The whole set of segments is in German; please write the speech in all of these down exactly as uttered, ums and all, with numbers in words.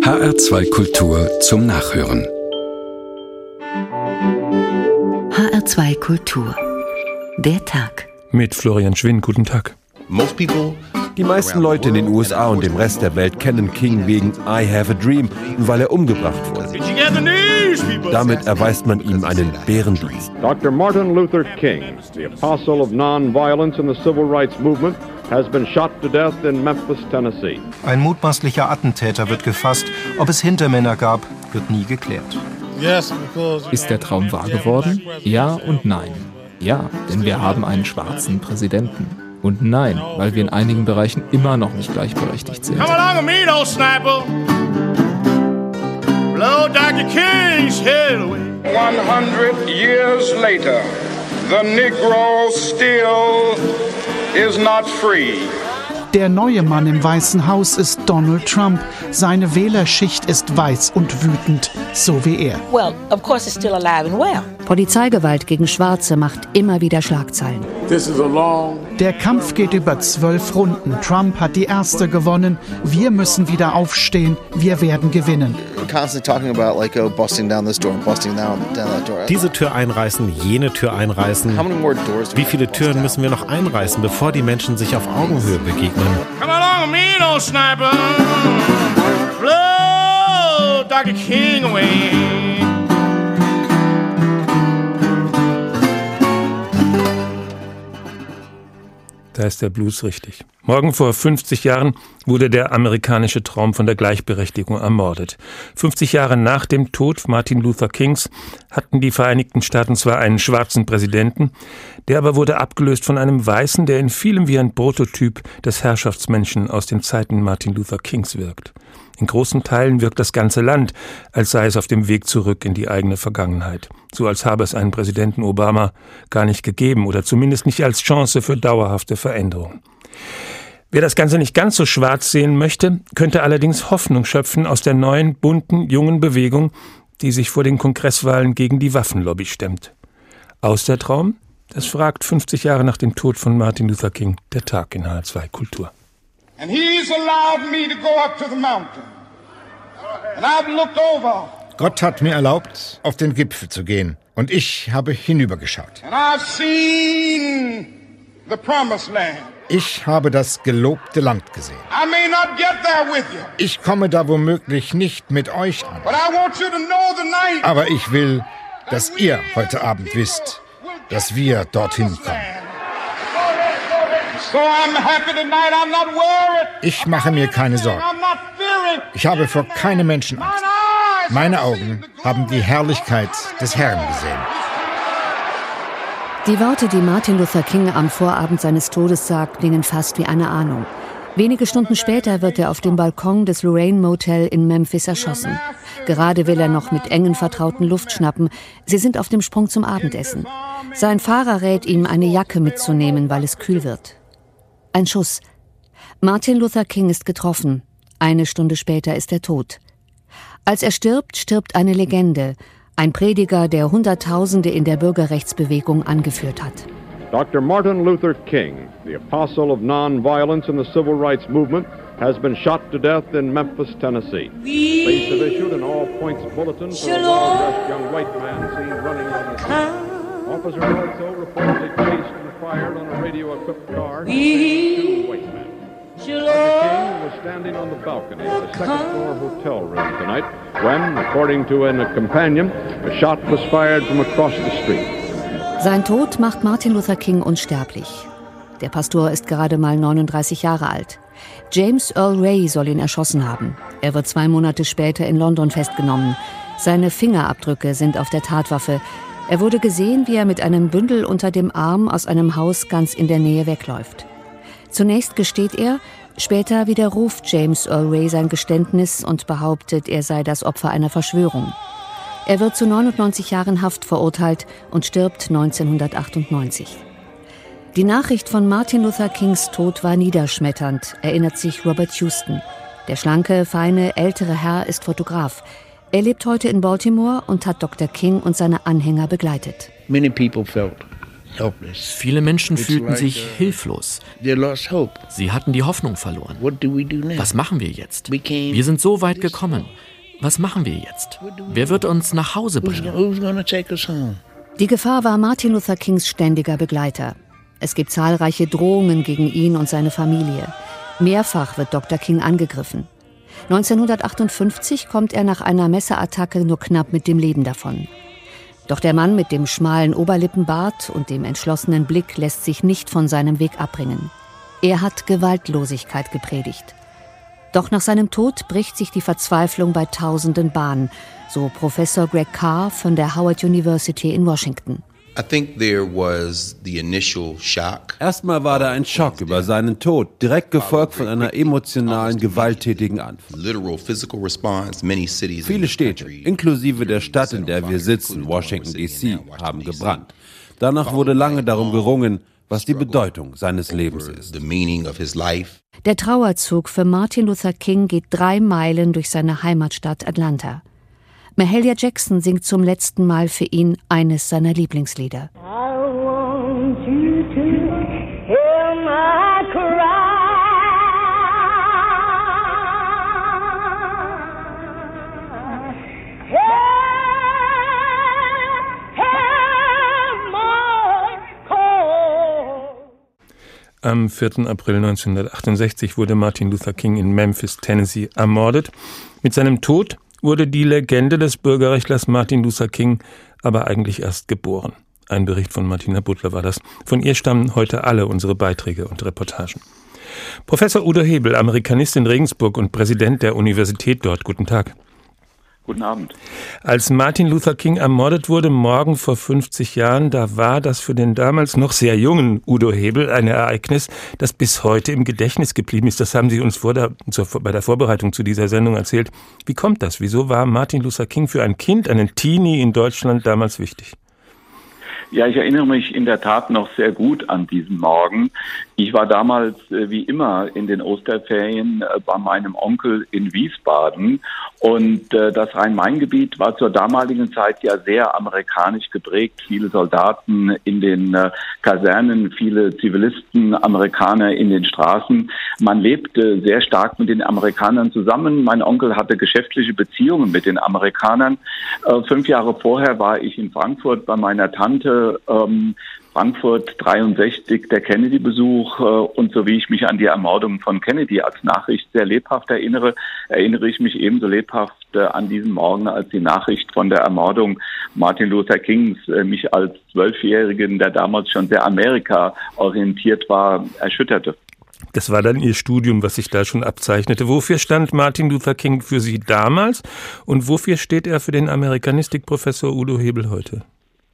H R zwei Kultur zum Nachhören. H R zwei Kultur. Der Tag. Mit Florian Schwinn, guten Tag. Die meisten Leute in den U S A und dem Rest der Welt kennen King wegen I Have a Dream, weil er umgebracht wurde. Damit erweist man ihm einen Bärendienst. Doctor Martin Luther King, the apostle of nonviolence in the civil rights movement, has been shot to death in Memphis, Tennessee. Ein mutmaßlicher Attentäter wird gefasst. Ob es Hintermänner gab, wird nie geklärt. Ist der Traum wahr geworden? Ja und nein. Ja, denn wir haben einen schwarzen Präsidenten. Und nein, weil wir in einigen Bereichen immer noch nicht gleichberechtigt sind. Come along with me, old sniper. Blow Doctor King's head away. one hundred years later, the Negro still is not free. Der neue Mann im Weißen Haus ist Donald Trump. Seine Wählerschicht ist weiß und wütend, so wie er. Well, of course it's still alive and well. Polizeigewalt gegen Schwarze macht immer wieder Schlagzeilen. Der Kampf geht über zwölf Runden. Trump hat die erste gewonnen. Wir müssen wieder aufstehen. Wir werden gewinnen. Diese Tür einreißen, jene Tür einreißen. Wie viele Türen müssen wir noch einreißen, bevor die Menschen sich auf Augenhöhe begegnen? Come along with me, old sniper. Blow Doctor King away. Da ist der Blues richtig. Morgen vor fünfzig Jahren wurde der amerikanische Traum von der Gleichberechtigung ermordet. fünfzig Jahre nach dem Tod Martin Luther Kings hatten die Vereinigten Staaten zwar einen schwarzen Präsidenten, der aber wurde abgelöst von einem Weißen, der in vielem wie ein Prototyp des Herrschaftsmenschen aus den Zeiten Martin Luther Kings wirkt. In großen Teilen wirkt das ganze Land, als sei es auf dem Weg zurück in die eigene Vergangenheit. So als habe es einen Präsidenten Obama gar nicht gegeben oder zumindest nicht als Chance für dauerhafte Veränderung. Wer das Ganze nicht ganz so schwarz sehen möchte, könnte allerdings Hoffnung schöpfen aus der neuen, bunten, jungen Bewegung, die sich vor den Kongresswahlen gegen die Waffenlobby stemmt. Aus der Traum? Das fragt fünfzig Jahre nach dem Tod von Martin Luther King der Tag in H R zwei Kultur. And he's allowed me to go up to the mountain. And I've looked over. Gott hat mir erlaubt, auf den Gipfel zu gehen. Und ich habe hinübergeschaut. And I've seen the promised land. Ich habe das gelobte Land gesehen. I may not get there with you. Ich komme da womöglich nicht mit euch an. But I want you to know tonight. Aber ich will, dass ihr heute Abend wisst, dass wir dorthin kommen. So I'm happy tonight. I'm not worried. Ich mache mir keine Sorgen. I'm not fearing. Ich habe vor keinem Menschen Angst. Meine Augen haben die Herrlichkeit des Herrn gesehen. Die Worte, die Martin Luther King am Vorabend seines Todes sagt, klingen fast wie eine Ahnung. Wenige Stunden später wird er auf dem Balkon des Lorraine Motel in Memphis erschossen. Gerade will er noch mit engen Vertrauten Luft schnappen. Sie sind auf dem Sprung zum Abendessen. Sein Fahrer rät ihm, eine Jacke mitzunehmen, weil es kühl wird. Ein Schuss. Martin Luther King ist getroffen. Eine Stunde später ist er tot. Als er stirbt, stirbt eine Legende. Ein Prediger, der Hunderttausende in der Bürgerrechtsbewegung angeführt hat. Doctor Martin Luther King, the apostle of nonviolence in the civil rights movement, has been shot to death in Memphis, Tennessee. Police have issued an all-points bulletin for a well-dressed young white man seen running on the scene. Officer also reportedly chased and fired on a radio-equipped car two white men. Doctor King was standing on the balcony of the second-floor hotel room tonight when, according to a companion, a shot was fired from across the street. Sein Tod macht Martin Luther King unsterblich. Der Pastor ist gerade mal neununddreißig Jahre alt. James Earl Ray soll ihn erschossen haben. Er wird zwei Monate später in London festgenommen. Seine Fingerabdrücke sind auf der Tatwaffe. Er wurde gesehen, wie er mit einem Bündel unter dem Arm aus einem Haus ganz in der Nähe wegläuft. Zunächst gesteht er, später widerruft James Earl Ray sein Geständnis und behauptet, er sei das Opfer einer Verschwörung. Er wird zu neunundneunzig Jahren Haft verurteilt und stirbt neunzehnhundertachtundneunzig. Die Nachricht von Martin Luther Kings Tod war niederschmetternd, erinnert sich Robert Houston. Der schlanke, feine, ältere Herr ist Fotograf. Er lebt heute in Baltimore und hat Doktor King und seine Anhänger begleitet. Many people felt Viele Menschen fühlten sich hilflos. Sie hatten die Hoffnung verloren. Was machen wir jetzt? Wir sind so weit gekommen. Was machen wir jetzt? Wer wird uns nach Hause bringen? Die Gefahr war Martin Luther Kings ständiger Begleiter. Es gibt zahlreiche Drohungen gegen ihn und seine Familie. Mehrfach wird Doktor King angegriffen. neunzehnhundertachtundfünfzig kommt er nach einer Messerattacke nur knapp mit dem Leben davon. Doch der Mann mit dem schmalen Oberlippenbart und dem entschlossenen Blick lässt sich nicht von seinem Weg abbringen. Er hat Gewaltlosigkeit gepredigt. Doch nach seinem Tod bricht sich die Verzweiflung bei Tausenden Bahn, so Professor Greg Carr von der Howard University in Washington. Erstmal war da ein Schock über seinen Tod, direkt gefolgt von einer emotionalen, gewalttätigen Antwort. Viele Städte, inklusive der Stadt, in der wir sitzen, Washington D C, haben gebrannt. Danach wurde lange darum gerungen, was die Bedeutung seines Lebens ist. Der Trauerzug für Martin Luther King geht drei Meilen durch seine Heimatstadt Atlanta. Mahalia Jackson singt zum letzten Mal für ihn eines seiner Lieblingslieder. I want you to hear my cry. Hear, hear my call. Am vierten April neunzehnhundertachtundsechzig wurde Martin Luther King in Memphis, Tennessee, ermordet. Mit seinem Tod wurde die Legende des Bürgerrechtlers Martin Luther King aber eigentlich erst geboren. Ein Bericht von Martina Butler war das. Von ihr stammen heute alle unsere Beiträge und Reportagen. Professor Udo Hebel, Amerikanist in Regensburg und Präsident der Universität dort. Guten Tag. Guten Abend. Als Martin Luther King ermordet wurde, morgen vor fünfzig Jahren, da war das für den damals noch sehr jungen Udo Hebel ein Ereignis, das bis heute im Gedächtnis geblieben ist. Das haben Sie uns vor der, zur, bei der Vorbereitung zu dieser Sendung erzählt. Wie kommt das? Wieso war Martin Luther King für ein Kind, einen Teenie in Deutschland damals wichtig? Ja, ich erinnere mich in der Tat noch sehr gut an diesen Morgen. Ich war damals, äh, wie immer, in den Osterferien äh, bei meinem Onkel in Wiesbaden. Und äh, das Rhein-Main-Gebiet war zur damaligen Zeit ja sehr amerikanisch geprägt. Viele Soldaten in den äh, Kasernen, viele Zivilisten, Amerikaner in den Straßen. Man lebte sehr stark mit den Amerikanern zusammen. Mein Onkel hatte geschäftliche Beziehungen mit den Amerikanern. Äh, fünf Jahre vorher war ich in Frankfurt bei meiner Tante. Ähm, Frankfurt dreiundsechzig, der Kennedy-Besuch äh, und so wie ich mich an die Ermordung von Kennedy als Nachricht sehr lebhaft erinnere, erinnere ich mich ebenso lebhaft äh, an diesen Morgen, als die Nachricht von der Ermordung Martin Luther Kings äh, mich als Zwölfjährigen, der damals schon sehr Amerika orientiert war, erschütterte. Das war dann Ihr Studium, was sich da schon abzeichnete. Wofür stand Martin Luther King für Sie damals und wofür steht er für den Amerikanistikprofessor Udo Hebel heute?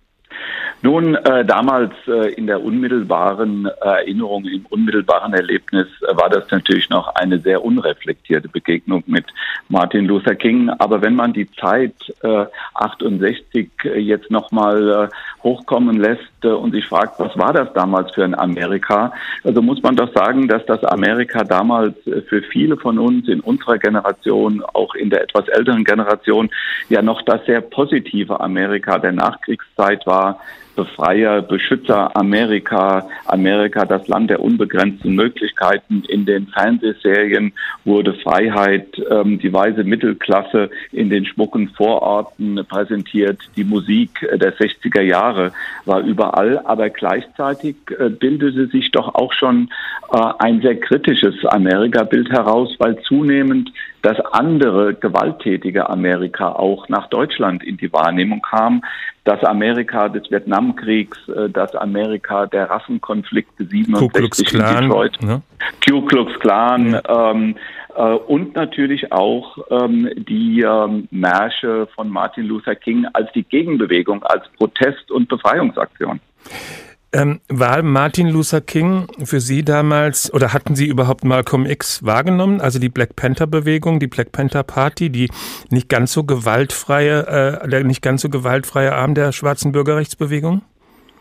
Nun, äh, damals äh, in der unmittelbaren äh, Erinnerung, im unmittelbaren Erlebnis äh, war das natürlich noch eine sehr unreflektierte Begegnung mit Martin Luther King. Aber wenn man die Zeit äh, achtundsechzig äh, jetzt nochmal äh, hochkommen lässt äh, und sich fragt, was war das damals für ein Amerika, also muss man doch sagen, dass das Amerika damals äh, für viele von uns in unserer Generation, auch in der etwas älteren Generation, ja noch das sehr positive Amerika der Nachkriegszeit war. Befreier, Beschützer Amerika, Amerika, das Land der unbegrenzten Möglichkeiten. In den Fernsehserien wurde Freiheit, ähm, die weiße Mittelklasse in den schmucken Vororten präsentiert. Die Musik der sechziger Jahre war überall, aber gleichzeitig äh, bildete sich doch auch schon äh, ein sehr kritisches Amerika-Bild heraus, weil zunehmend das andere gewalttätige Amerika auch nach Deutschland in die Wahrnehmung kam. Das Amerika des Vietnamkriegs, das Amerika der Rassenkonflikte siebenundsechzig in Detroit, ne? Ku Klux Klan, ja. ähm, äh, und natürlich auch ähm, die ähm, Märsche von Martin Luther King als die Gegenbewegung, als Protest- und Befreiungsaktion. Ähm, war Martin Luther King für Sie damals, oder hatten Sie überhaupt Malcolm X wahrgenommen, also die Black Panther Bewegung, die Black Panther Party, die nicht ganz so gewaltfreie, äh, der nicht ganz so gewaltfreie Arm der schwarzen Bürgerrechtsbewegung?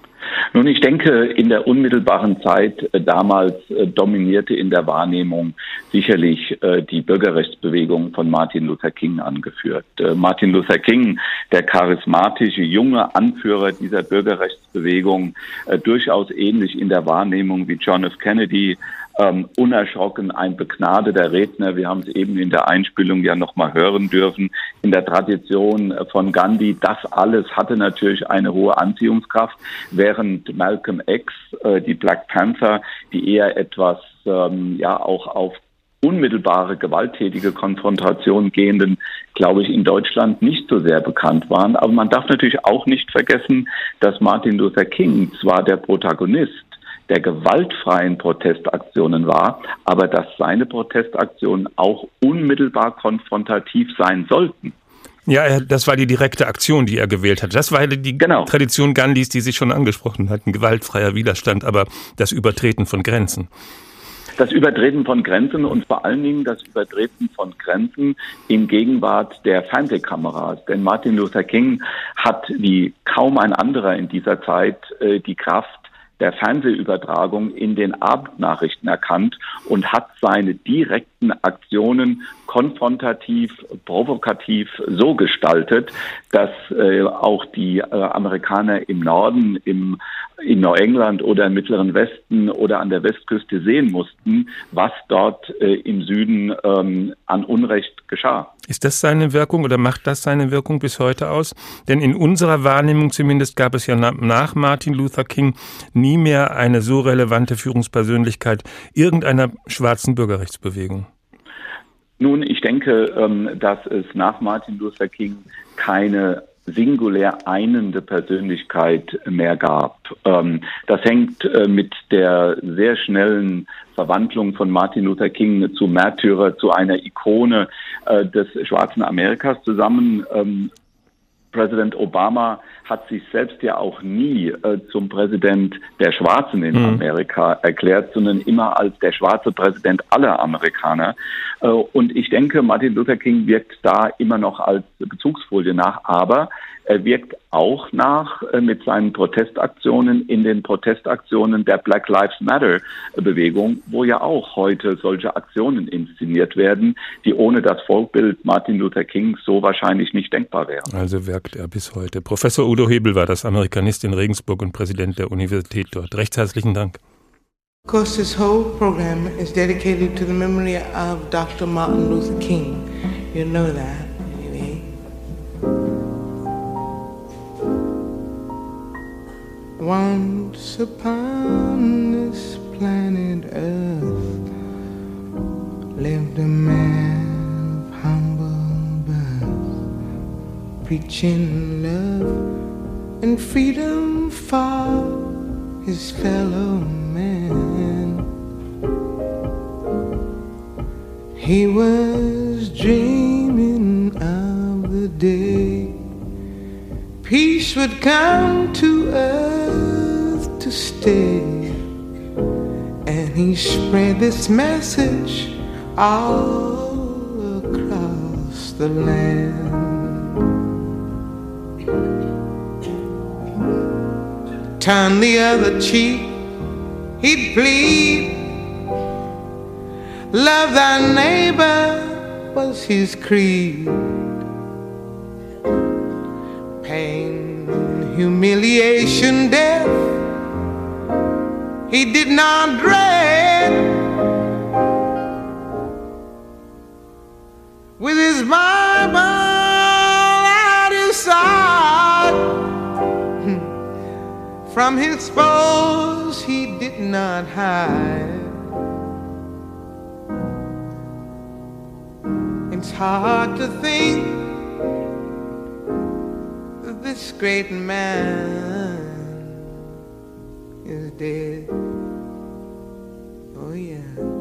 Nun, ich denke, in der unmittelbaren Zeit äh, damals äh, dominierte in der Wahrnehmung sicherlich äh, die Bürgerrechtsbewegung von Martin Luther King angeführt. Äh, Martin Luther King, der charismatische junge Anführer dieser Bürgerrechtsbewegung, äh, durchaus ähnlich in der Wahrnehmung wie John F. Kennedy, Ähm, unerschrocken, ein begnadeter Redner. Wir haben es eben in der Einspielung ja noch mal hören dürfen. In der Tradition von Gandhi, das alles hatte natürlich eine hohe Anziehungskraft, während Malcolm X, äh, die Black Panther, die eher etwas ähm, ja auch auf unmittelbare, gewalttätige Konfrontation gehenden, glaube ich, in Deutschland nicht so sehr bekannt waren. Aber man darf natürlich auch nicht vergessen, dass Martin Luther King zwar der Protagonist der gewaltfreien Protestaktionen war, aber dass seine Protestaktionen auch unmittelbar konfrontativ sein sollten. Ja, das war die direkte Aktion, die er gewählt hat. Das war die genau. Tradition Gandhis, die Sie schon angesprochen hatten, gewaltfreier Widerstand, aber das Übertreten von Grenzen. Das Übertreten von Grenzen und vor allen Dingen das Übertreten von Grenzen in Gegenwart der Fernsehkameras. Denn Martin Luther King hat wie kaum ein anderer in dieser Zeit äh, die Kraft der Fernsehübertragung in den Abendnachrichten erkannt und hat seine direkten Aktionen konfrontativ, provokativ so gestaltet, dass äh, auch die äh, Amerikaner im Norden, im, in Neuengland oder im Mittleren Westen oder an der Westküste sehen mussten, was dort äh, im Süden ähm, an Unrecht geschah. Ist das seine Wirkung oder macht das seine Wirkung bis heute aus? Denn in unserer Wahrnehmung zumindest gab es ja nach Martin Luther King nie mehr eine so relevante Führungspersönlichkeit irgendeiner schwarzen Bürgerrechtsbewegung. Nun, ich denke, dass es nach Martin Luther King keine singulär einende Persönlichkeit mehr gab. Das hängt mit der sehr schnellen Verwandlung von Martin Luther King zu Märtyrer, zu einer Ikone des schwarzen Amerikas zusammen. Präsident Obama hat sich selbst ja auch nie äh, zum Präsident der Schwarzen in mhm. Amerika erklärt, sondern immer als der schwarze Präsident aller Amerikaner. Äh, und ich denke, Martin Luther King wirkt da immer noch als Bezugsfolie nach, aber er wirkt auch nach äh, mit seinen Protestaktionen in den Protestaktionen der Black Lives Matter Bewegung, wo ja auch heute solche Aktionen inszeniert werden, die ohne das Vorbild Martin Luther Kings so wahrscheinlich nicht denkbar wären. Also wirkt er bis heute. Professor Udo Hebel war das, Amerikanist in Regensburg und Präsident der Universität dort. Recht herzlichen Dank. Of course, this whole program is dedicated to the memory of Doctor Martin Luther King. You know that. Once upon this planet Earth lived a man of humble birth, preaching love and freedom for his fellow man. He was dreaming of the day peace would come to earth to stay, and he spread this message all across the land. Turn the other cheek, he'd plead, love thy neighbor was his creed. Pain, humiliation, death, he did not dread. With his Bible at his side, from his foes he did not hide. It's hard to think this great man is dead. Oh yeah.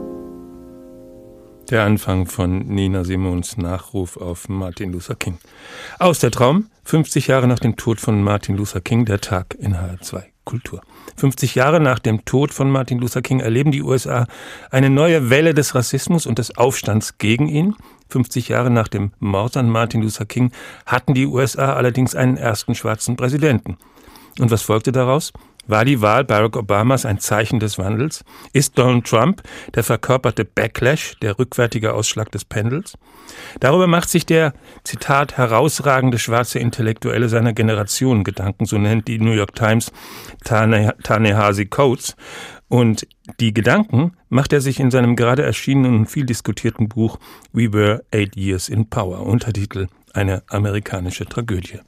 Der Anfang von Nina Simons Nachruf auf Martin Luther King. Aus der Traum, fünfzig Jahre nach dem Tod von Martin Luther King, der Tag in H R zwei Kultur. fünfzig Jahre nach dem Tod von Martin Luther King erleben die U S A eine neue Welle des Rassismus und des Aufstands gegen ihn. fünfzig Jahre nach dem Mord an Martin Luther King hatten die U S A allerdings einen ersten schwarzen Präsidenten. Und was folgte daraus? War die Wahl Barack Obamas ein Zeichen des Wandels? Ist Donald Trump der verkörperte Backlash, der rückwärtige Ausschlag des Pendels? Darüber macht sich der, Zitat, herausragende schwarze Intellektuelle seiner Generation Gedanken, so nennt die New York Times Ta-Nehisi Coates. Und die Gedanken macht er sich in seinem gerade erschienenen und viel diskutierten Buch We Were Eight Years in Power, Untertitel Eine amerikanische Tragödie.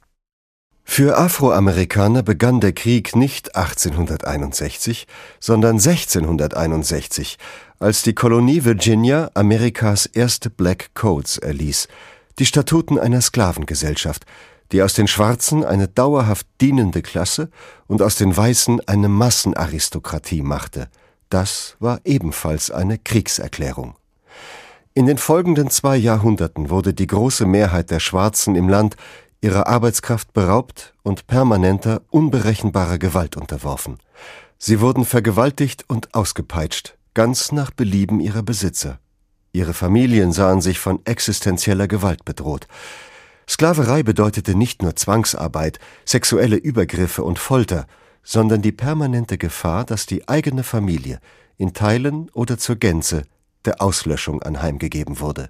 Für Afroamerikaner begann der Krieg nicht achtzehnhunderteinundsechzig, sondern sechzehnhunderteinundsechzig, als die Kolonie Virginia Amerikas erste Black Codes erließ, die Statuten einer Sklavengesellschaft, die aus den Schwarzen eine dauerhaft dienende Klasse und aus den Weißen eine Massenaristokratie machte. Das war ebenfalls eine Kriegserklärung. In den folgenden zwei Jahrhunderten wurde die große Mehrheit der Schwarzen im Land ihrer Arbeitskraft beraubt und permanenter, unberechenbarer Gewalt unterworfen. Sie wurden vergewaltigt und ausgepeitscht, ganz nach Belieben ihrer Besitzer. Ihre Familien sahen sich von existenzieller Gewalt bedroht. Sklaverei bedeutete nicht nur Zwangsarbeit, sexuelle Übergriffe und Folter, sondern die permanente Gefahr, dass die eigene Familie in Teilen oder zur Gänze der Auslöschung anheimgegeben wurde.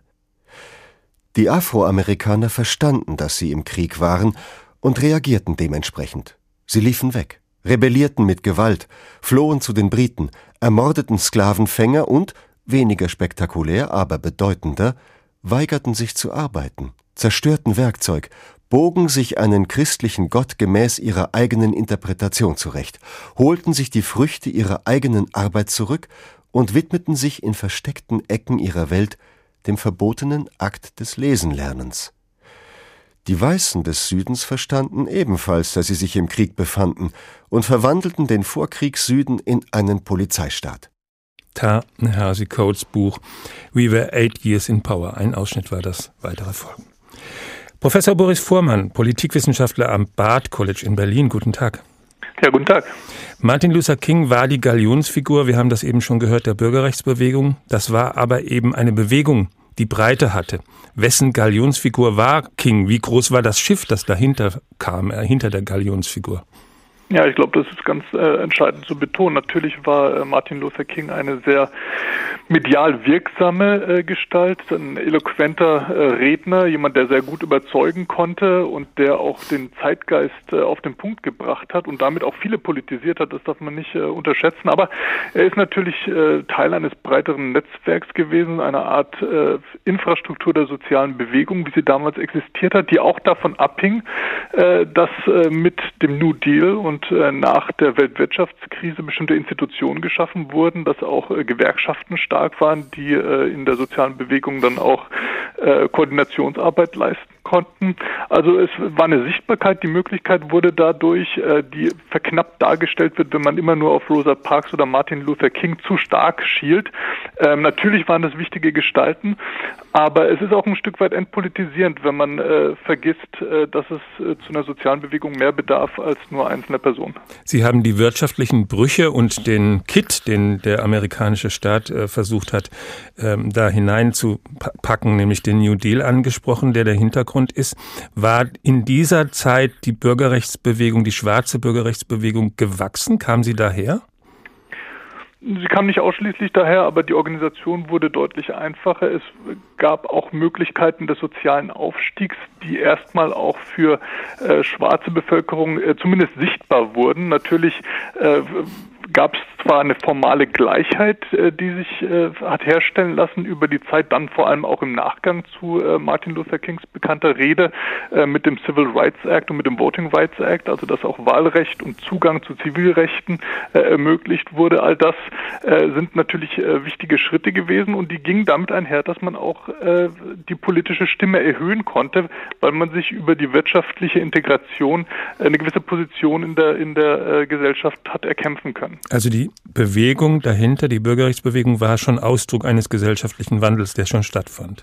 Die Afroamerikaner verstanden, dass sie im Krieg waren und reagierten dementsprechend. Sie liefen weg, rebellierten mit Gewalt, flohen zu den Briten, ermordeten Sklavenfänger und, weniger spektakulär, aber bedeutender, weigerten sich zu arbeiten, zerstörten Werkzeug, bogen sich einen christlichen Gott gemäß ihrer eigenen Interpretation zurecht, holten sich die Früchte ihrer eigenen Arbeit zurück und widmeten sich in versteckten Ecken ihrer Welt dem verbotenen Akt des Lesenlernens. Die Weißen des Südens verstanden ebenfalls, dass sie sich im Krieg befanden und verwandelten den Vorkriegssüden in einen Polizeistaat. Ta-Nehisi Coates Buch We Were Eight Years in Power. Ein Ausschnitt war das, weitere Folgen. Professor Boris Fuhrmann, Politikwissenschaftler am Barth College in Berlin. Guten Tag. Ja, guten Tag. Martin Luther King war die Galionsfigur, wir haben das eben schon gehört, der Bürgerrechtsbewegung. Das war aber eben eine Bewegung, die Breite hatte. Wessen Galionsfigur war King? Wie groß war das Schiff, das dahinter kam, äh, hinter der Galionsfigur? Ja, ich glaube, das ist ganz äh, entscheidend zu betonen. Natürlich war äh, Martin Luther King eine sehr medial wirksame äh, Gestalt, ein eloquenter äh, Redner, jemand, der sehr gut überzeugen konnte und der auch den Zeitgeist äh, auf den Punkt gebracht hat und damit auch viele politisiert hat. Das darf man nicht äh, unterschätzen. Aber er ist natürlich äh, Teil eines breiteren Netzwerks gewesen, einer Art äh, Infrastruktur der sozialen Bewegung, wie sie damals existiert hat, die auch davon abhing, äh, dass äh, mit dem New Deal und nach der Weltwirtschaftskrise bestimmte Institutionen geschaffen wurden, dass auch äh, Gewerkschaften stark waren, die äh, in der sozialen Bewegung dann auch äh, Koordinationsarbeit leisten konnten. Also es war eine Sichtbarkeit, die Möglichkeit wurde dadurch, äh, die verknappt dargestellt wird, wenn man immer nur auf Rosa Parks oder Martin Luther King zu stark schielt. Ähm, natürlich waren das wichtige Gestalten, aber es ist auch ein Stück weit entpolitisierend, wenn man äh, vergisst, äh, dass es äh, zu einer sozialen Bewegung mehr bedarf als nur einzelne Personen. Sie haben die wirtschaftlichen Brüche und den Kit, den der amerikanische Staat äh, versucht hat, ähm, da hineinzupacken, nämlich den New Deal angesprochen, der der Hintergrund ist. War in dieser Zeit die Bürgerrechtsbewegung, die schwarze Bürgerrechtsbewegung gewachsen? Kam sie daher? Sie kam nicht ausschließlich daher, aber die Organisation wurde deutlich einfacher. Es gab auch Möglichkeiten des sozialen Aufstiegs, die erstmal auch für äh, schwarze Bevölkerung äh, zumindest sichtbar wurden. Natürlich äh, gab es zwar eine formale Gleichheit, äh, die sich äh, hat herstellen lassen über die Zeit, dann vor allem auch im Nachgang zu äh, Martin Luther Kings bekannter Rede äh, mit dem Civil Rights Act und mit dem Voting Rights Act, also dass auch Wahlrecht und Zugang zu Zivilrechten äh, ermöglicht wurde. All das äh, sind natürlich äh, wichtige Schritte gewesen und die gingen damit einher, dass man auch äh, die politische Stimme erhöhen konnte, weil man sich über die wirtschaftliche Integration äh, eine gewisse Position in der, in der äh, Gesellschaft hat erkämpfen können. Also die Bewegung dahinter, die Bürgerrechtsbewegung, war schon Ausdruck eines gesellschaftlichen Wandels, der schon stattfand.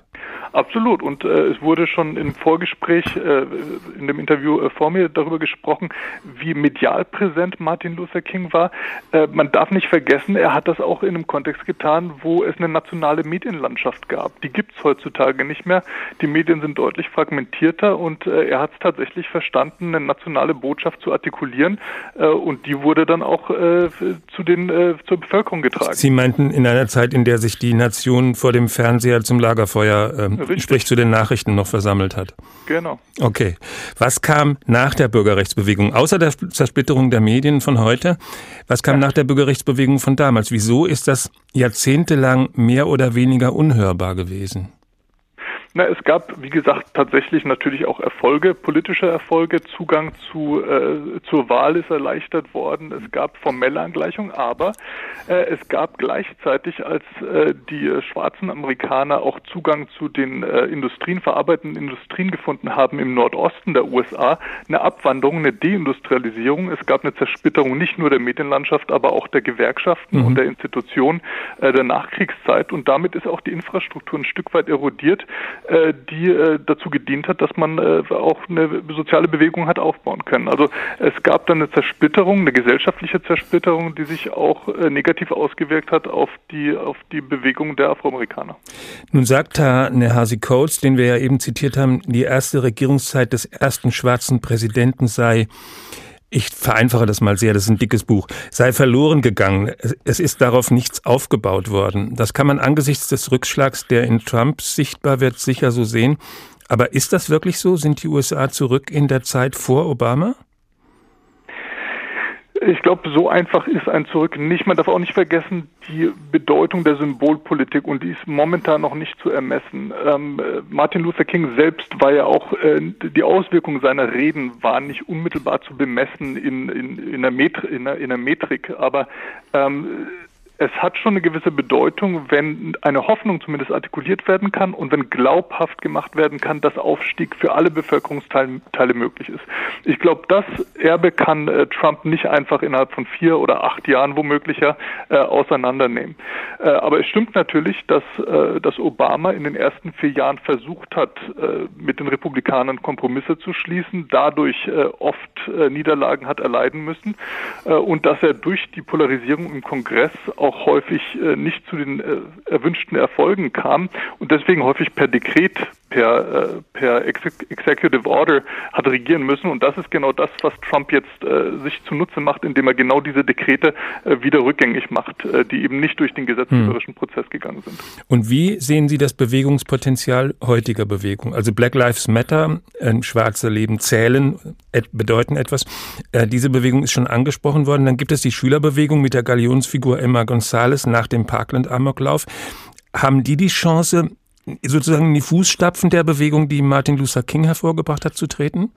Absolut. Und äh, es wurde schon im Vorgespräch, äh, in dem Interview äh, vor mir darüber gesprochen, wie medial präsent Martin Luther King war. Äh, man darf nicht vergessen, er hat das auch in einem Kontext getan, wo es eine nationale Medienlandschaft gab. Die gibt es heutzutage nicht mehr. Die Medien sind deutlich fragmentierter und äh, er hat es tatsächlich verstanden, eine nationale Botschaft zu artikulieren. Äh, und die wurde dann auch äh, zu den, äh, zur Bevölkerung getragen. Sie meinten in einer Zeit, in der sich die Nation vor dem Fernseher zum Lagerfeuer, äh, sprich zu den Nachrichten, noch versammelt hat. Genau. Okay. Was kam nach der Bürgerrechtsbewegung, außer der Zersplitterung der Medien von heute, was kam ja. nach der Bürgerrechtsbewegung von damals? Wieso ist das jahrzehntelang mehr oder weniger unhörbar gewesen? Na, es gab, wie gesagt, tatsächlich natürlich auch Erfolge, politische Erfolge. Zugang zu äh, zur Wahl ist erleichtert worden. Es gab formelle Angleichung, aber äh, es gab gleichzeitig, als äh, die äh, schwarzen Amerikaner auch Zugang zu den äh, Industrien, verarbeitenden Industrien gefunden haben im Nordosten der U S A, eine Abwanderung, eine Deindustrialisierung. Es gab eine Zersplitterung nicht nur der Medienlandschaft, aber auch der Gewerkschaften mhm. und der Institutionen äh, der Nachkriegszeit. Und damit ist auch die Infrastruktur ein Stück weit erodiert, die äh, dazu gedient hat, dass man äh, auch eine soziale Bewegung hat aufbauen können. Also es gab dann eine Zersplitterung, eine gesellschaftliche Zersplitterung, die sich auch äh, negativ ausgewirkt hat auf die auf die Bewegung der Afroamerikaner. Nun sagt Herr Nehasi Coates, den wir ja eben zitiert haben, die erste Regierungszeit des ersten schwarzen Präsidenten sei, ich vereinfache das mal sehr, das ist ein dickes Buch, sei verloren gegangen. Es ist darauf nichts aufgebaut worden. Das kann man angesichts des Rückschlags, der in Trump sichtbar wird, sicher so sehen. Aber ist das wirklich so? Sind die U S A zurück in der Zeit vor Obama? Ich glaube, so einfach ist ein Zurück nicht. Man darf auch nicht vergessen, die Bedeutung der Symbolpolitik, und die ist momentan noch nicht zu ermessen. Ähm, Martin Luther King selbst war ja auch, äh, die Auswirkungen seiner Reden waren nicht unmittelbar zu bemessen in, in, in, der, Metri, in, der, in der Metrik, aber ähm, es hat schon eine gewisse Bedeutung, wenn eine Hoffnung zumindest artikuliert werden kann und wenn glaubhaft gemacht werden kann, dass Aufstieg für alle Bevölkerungsteile möglich ist. Ich glaube, das Erbe kann äh, Trump nicht einfach innerhalb von vier oder acht Jahren womöglich ja, äh, auseinandernehmen. Äh, aber es stimmt natürlich, dass, äh, dass Obama in den ersten vier Jahren versucht hat, äh, mit den Republikanern Kompromisse zu schließen, dadurch äh, oft äh, Niederlagen hat erleiden müssen äh, und dass er durch die Polarisierung im Kongress auch auch häufig äh, nicht zu den äh, erwünschten Erfolgen kam und deswegen häufig per Dekret, per, äh, per Ex- Executive Order hat regieren müssen. Und das ist genau das, was Trump jetzt äh, sich zunutze macht, indem er genau diese Dekrete äh, wieder rückgängig macht, äh, die eben nicht durch den gesetzgeberischen hm. Prozess gegangen sind. Und wie sehen Sie das Bewegungspotenzial heutiger Bewegung? Also Black Lives Matter, äh, schwarze Leben zählen, et- bedeuten etwas. Äh, diese Bewegung ist schon angesprochen worden. Dann gibt es die Schülerbewegung mit der Galionsfigur Emma Gonzalez nach dem Parkland-Amoklauf. Haben die die Chance, sozusagen in die Fußstapfen der Bewegung, die Martin Luther King hervorgebracht hat, zu treten?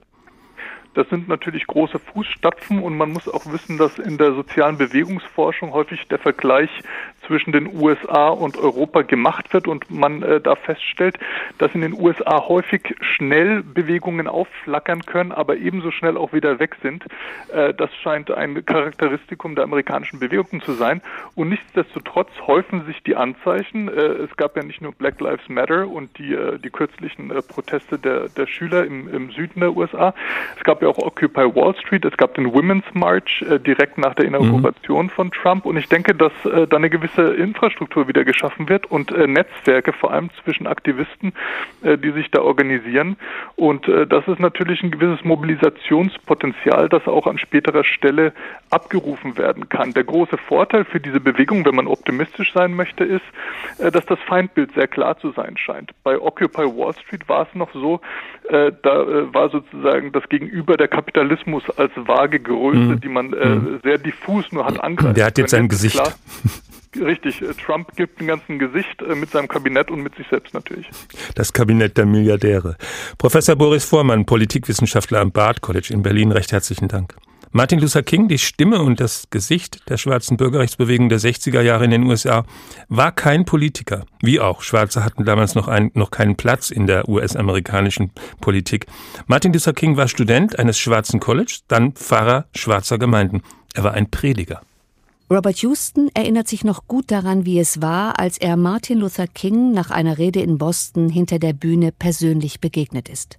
Das sind natürlich große Fußstapfen und man muss auch wissen, dass in der sozialen Bewegungsforschung häufig der Vergleich zwischen den U S A und Europa gemacht wird und man äh, da feststellt, dass in den U S A häufig schnell Bewegungen aufflackern können, aber ebenso schnell auch wieder weg sind. Äh, das scheint ein Charakteristikum der amerikanischen Bewegung zu sein und nichtsdestotrotz häufen sich die Anzeichen. Äh, es gab ja nicht nur Black Lives Matter und die, äh, die kürzlichen äh, Proteste der, der Schüler im, im Süden der U S A. Es gab ja auch Occupy Wall Street, es gab den Women's March äh, direkt nach der Inauguration mhm. von Trump und ich denke, dass äh, da eine gewisse Infrastruktur wieder geschaffen wird und äh, Netzwerke, vor allem zwischen Aktivisten, äh, die sich da organisieren. Und äh, das ist natürlich ein gewisses Mobilisationspotenzial, das auch an späterer Stelle abgerufen werden kann. Der große Vorteil für diese Bewegung, wenn man optimistisch sein möchte, ist, äh, dass das Feindbild sehr klar zu sein scheint. Bei Occupy Wall Street war es noch so, äh, da äh, war sozusagen das Gegenüber der Kapitalismus als vage Größe, mhm. die man äh, sehr diffus nur hat angreifen. Der hat jetzt sein Gesicht. Klar. Richtig, Trump gibt ein ganzes Gesicht mit seinem Kabinett und mit sich selbst natürlich. Das Kabinett der Milliardäre. Professor Boris Voormann, Politikwissenschaftler am Bard College in Berlin, recht herzlichen Dank. Martin Luther King, die Stimme und das Gesicht der schwarzen Bürgerrechtsbewegung der sechziger Jahre in den U S A, war kein Politiker. Wie auch, Schwarze hatten damals noch, ein, noch keinen Platz in der U S-amerikanischen Politik. Martin Luther King war Student eines schwarzen College, dann Pfarrer schwarzer Gemeinden. Er war ein Prediger. Robert Houston erinnert sich noch gut daran, wie es war, als er Martin Luther King nach einer Rede in Boston hinter der Bühne persönlich begegnet ist.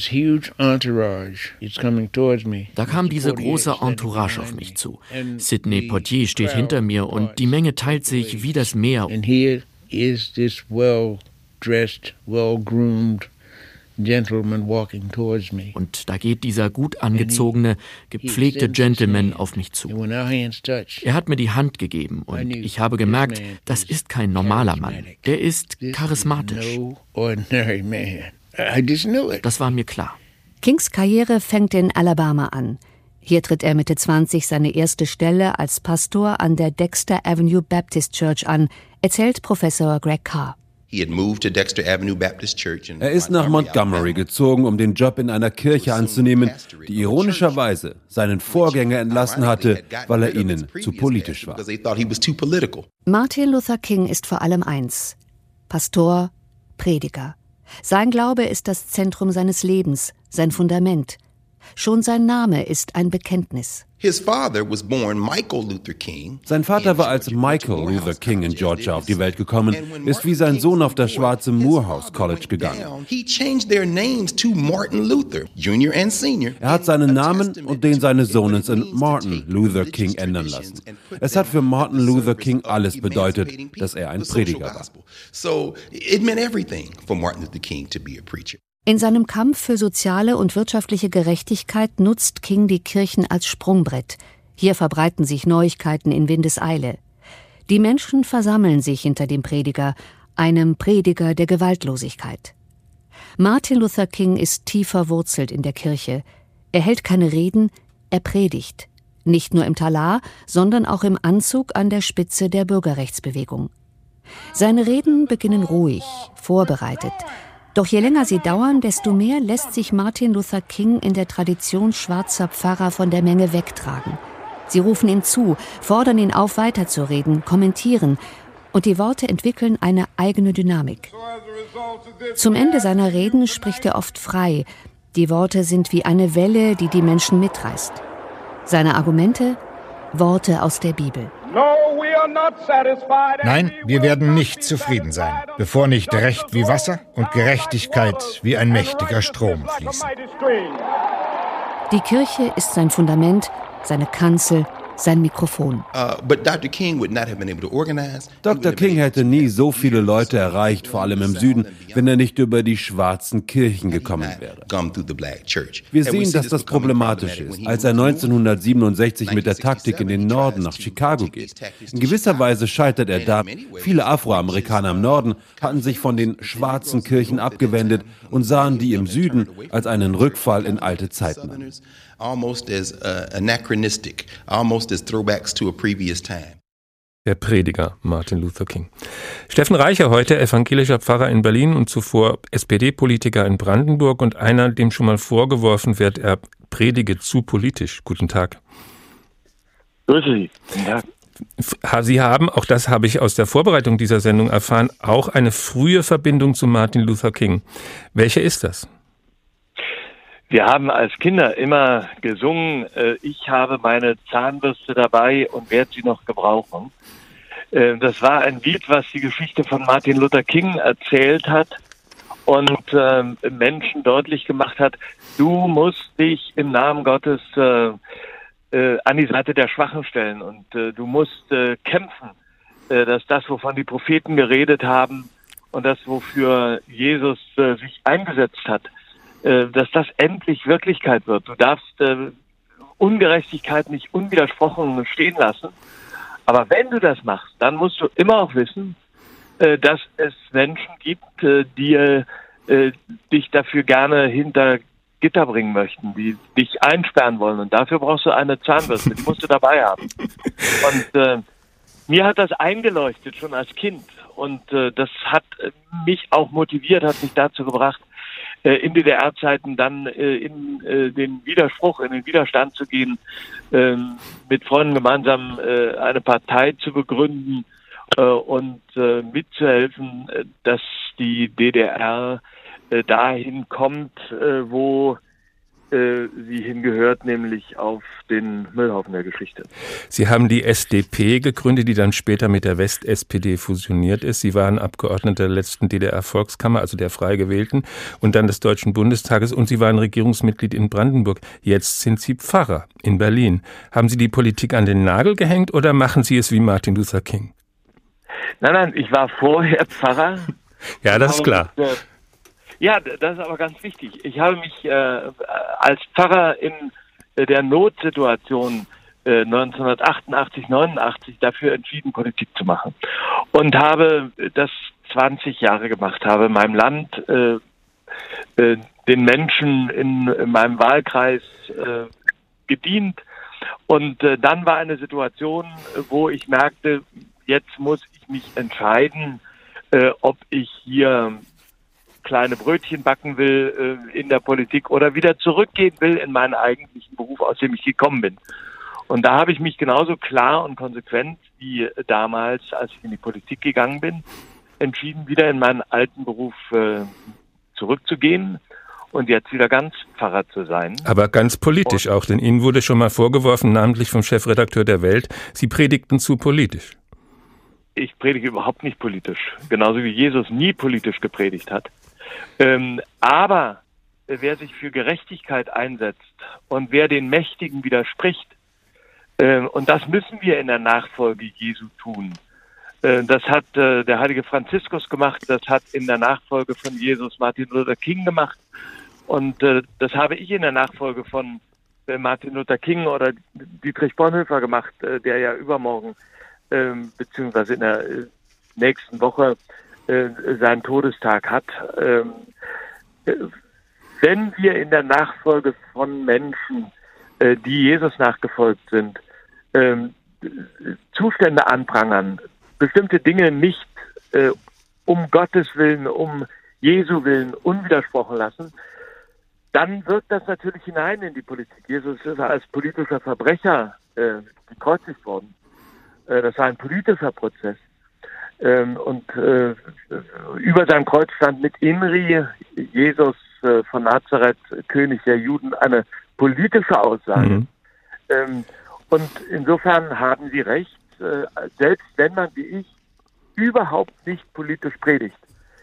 Da kam diese große Entourage auf mich zu. Sidney Poitier steht hinter mir und die Menge teilt sich wie das Meer. And here is this well-dressed, well-groomed gentleman walking towards me. Und da geht dieser gut angezogene, gepflegte Gentleman auf mich zu. Er hat mir die Hand gegeben und ich habe gemerkt, das ist kein normaler Mann. Der ist charismatisch. Das war mir klar. Kings Karriere fängt in Alabama an. Hier tritt er Mitte zwanzig seine erste Stelle als Pastor an der Dexter Avenue Baptist Church an, erzählt Professor Greg Carr. Er ist nach Montgomery gezogen, um den Job in einer Kirche anzunehmen, die ironischerweise seinen Vorgänger entlassen hatte, weil er ihnen zu politisch war. Martin Luther King ist vor allem eins: Pastor, Prediger. Sein Glaube ist das Zentrum seines Lebens, sein Fundament. Schon sein Name ist ein Bekenntnis. Sein Vater war als Michael Luther King in Georgia auf die Welt gekommen, ist wie sein Sohn auf das schwarze Morehouse College gegangen. Er hat seinen Namen und den seines Sohnes in Martin Luther King ändern lassen. Es hat für Martin Luther King alles bedeutet, dass er ein Prediger war. In seinem Kampf für soziale und wirtschaftliche Gerechtigkeit nutzt King die Kirchen als Sprungbrett. Hier verbreiten sich Neuigkeiten in Windeseile. Die Menschen versammeln sich hinter dem Prediger, einem Prediger der Gewaltlosigkeit. Martin Luther King ist tief verwurzelt in der Kirche. Er hält keine Reden, er predigt. Nicht nur im Talar, sondern auch im Anzug an der Spitze der Bürgerrechtsbewegung. Seine Reden beginnen ruhig, vorbereitet. Doch je länger sie dauern, desto mehr lässt sich Martin Luther King in der Tradition schwarzer Pfarrer von der Menge wegtragen. Sie rufen ihm zu, fordern ihn auf, weiterzureden, kommentieren, und die Worte entwickeln eine eigene Dynamik. Zum Ende seiner Reden spricht er oft frei. Die Worte sind wie eine Welle, die die Menschen mitreißt. Seine Argumente? Worte aus der Bibel. Nein, wir werden nicht zufrieden sein, bevor nicht Recht wie Wasser und Gerechtigkeit wie ein mächtiger Strom fließen. Die Kirche ist sein Fundament, seine Kanzel, sein Mikrofon. Doktor King hätte nie so viele Leute erreicht, vor allem im Süden, wenn er nicht über die schwarzen Kirchen gekommen wäre. Wir sehen, dass das problematisch ist, als er neunzehnhundertsiebenundsechzig mit der Taktik in den Norden nach Chicago geht. In gewisser Weise scheitert er da. Viele Afroamerikaner im Norden hatten sich von den schwarzen Kirchen abgewendet und sahen die im Süden als einen Rückfall in alte Zeiten an. Almost as uh, anachronistic, almost as throwbacks to a previous time. Der Prediger Martin Luther King. Steffen Reicher, heute evangelischer Pfarrer in Berlin und zuvor S P D-Politiker in Brandenburg und einer, dem schon mal vorgeworfen wird, er predige zu politisch. Guten Tag. Grüße Sie. Guten Tag. Sie haben, auch das habe ich aus der Vorbereitung dieser Sendung erfahren, auch eine frühe Verbindung zu Martin Luther King. Welche ist das? Wir haben als Kinder immer gesungen, äh, ich habe meine Zahnbürste dabei und werde sie noch gebrauchen. Äh, das war ein Lied, was die Geschichte von Martin Luther King erzählt hat und äh, Menschen deutlich gemacht hat, du musst dich im Namen Gottes äh, äh, an die Seite der Schwachen stellen und äh, du musst äh, kämpfen, äh, dass das, wovon die Propheten geredet haben und das, wofür Jesus äh, sich eingesetzt hat, dass das endlich Wirklichkeit wird. Du darfst äh, Ungerechtigkeit nicht unwidersprochen stehen lassen. Aber wenn du das machst, dann musst du immer auch wissen, äh, dass es Menschen gibt, äh, die äh, dich dafür gerne hinter Gitter bringen möchten, die dich einsperren wollen. Und dafür brauchst du eine Zahnbürste, die musst du dabei haben. Und äh, mir hat das eingeleuchtet schon als Kind. Und äh, das hat mich auch motiviert, hat mich dazu gebracht, in D D R-Zeiten dann äh, in äh, den Widerspruch, in den Widerstand zu gehen, äh, mit Freunden gemeinsam äh, eine Partei zu begründen äh, und äh, mitzuhelfen, äh, dass die D D R äh, dahin kommt, äh, wo äh, sie hingehört, nämlich auf den Müllhaufen der Geschichte. Sie haben die S D P gegründet, die dann später mit der West-S P D fusioniert ist. Sie waren Abgeordneter der letzten D D R-Volkskammer, also der frei gewählten, und dann des Deutschen Bundestages, und Sie waren Regierungsmitglied in Brandenburg. Jetzt sind Sie Pfarrer in Berlin. Haben Sie die Politik an den Nagel gehängt oder machen Sie es wie Martin Luther King? Nein, nein, ich war vorher Pfarrer. Ja, das ist klar. Mit, äh, ja, das ist aber ganz wichtig. Ich habe mich äh, als Pfarrer in äh, der Notsituation äh, neunzehnhundertachtundachtzig, neunundachtzig dafür entschieden, Politik zu machen. Und habe das zwanzig Jahre gemacht, habe meinem Land, äh, äh, den Menschen in, in meinem Wahlkreis äh, gedient. Und äh, dann war eine Situation, wo ich merkte, jetzt muss ich mich entscheiden, äh, ob ich hier kleine Brötchen backen will äh, in der Politik oder wieder zurückgehen will in meinen eigentlichen Beruf, aus dem ich gekommen bin. Und da habe ich mich genauso klar und konsequent wie damals, als ich in die Politik gegangen bin, entschieden, wieder in meinen alten Beruf äh, zurückzugehen und jetzt wieder ganz Pfarrer zu sein. Aber ganz politisch auch, denn Ihnen wurde schon mal vorgeworfen, namentlich vom Chefredakteur der Welt, Sie predigten zu politisch. Ich predige überhaupt nicht politisch, genauso wie Jesus nie politisch gepredigt hat. Ähm, aber äh, wer sich für Gerechtigkeit einsetzt und wer den Mächtigen widerspricht, äh, und das müssen wir in der Nachfolge Jesu tun. Äh, das hat äh, der heilige Franziskus gemacht, das hat in der Nachfolge von Jesus Martin Luther King gemacht und äh, das habe ich in der Nachfolge von äh, Martin Luther King oder Dietrich Bonhoeffer gemacht, äh, der ja übermorgen äh, beziehungsweise in der äh, nächsten Woche seinen Todestag hat. Wenn wir in der Nachfolge von Menschen, die Jesus nachgefolgt sind, Zustände anprangern, bestimmte Dinge nicht um Gottes Willen, um Jesu Willen unwidersprochen lassen, dann wirkt das natürlich hinein in die Politik. Jesus ist als politischer Verbrecher gekreuzigt worden. Das war ein politischer Prozess. Ähm, und äh, über seinem Kreuz stand mit Inri, Jesus äh, von Nazareth, König der Juden, eine politische Aussage. Mhm. Ähm, und insofern haben Sie recht, äh, selbst wenn man wie ich überhaupt nicht politisch predigt,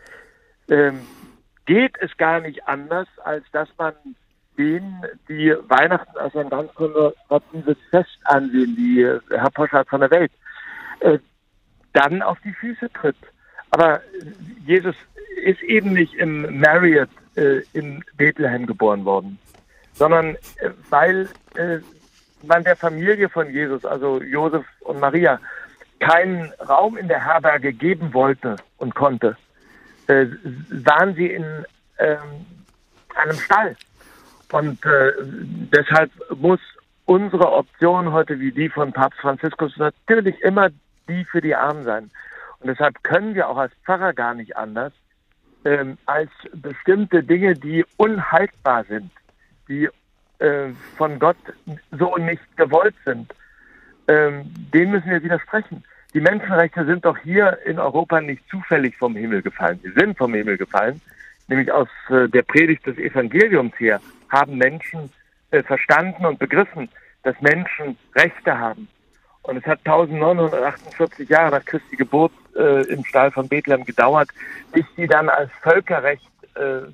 ähm, geht es gar nicht anders, als dass man denen, die Weihnachten als ein ganz konservatives Fest ansehen, wie äh, Herr Poschardt von der Welt, äh, dann auf die Füße tritt. Aber Jesus ist eben nicht im Marriott äh, in Bethlehem geboren worden, sondern äh, weil äh, man der Familie von Jesus, also Josef und Maria, keinen Raum in der Herberge geben wollte und konnte, äh, waren sie in äh, einem Stall. Und äh, deshalb muss unsere Option heute wie die von Papst Franziskus natürlich immer die für die Armen sein. Und deshalb können wir auch als Pfarrer gar nicht anders, ähm, als bestimmte Dinge, die unhaltbar sind, die äh, von Gott so nicht gewollt sind, ähm, denen müssen wir widersprechen. Die Menschenrechte sind doch hier in Europa nicht zufällig vom Himmel gefallen. Sie sind vom Himmel gefallen, nämlich aus äh, der Predigt des Evangeliums her haben Menschen äh, verstanden und begriffen, dass Menschen Rechte haben. Und es hat neunzehnhundertachtundvierzig Jahre nach Christi Geburt äh, im Stall von Bethlehem gedauert, bis die dann als Völkerrecht äh,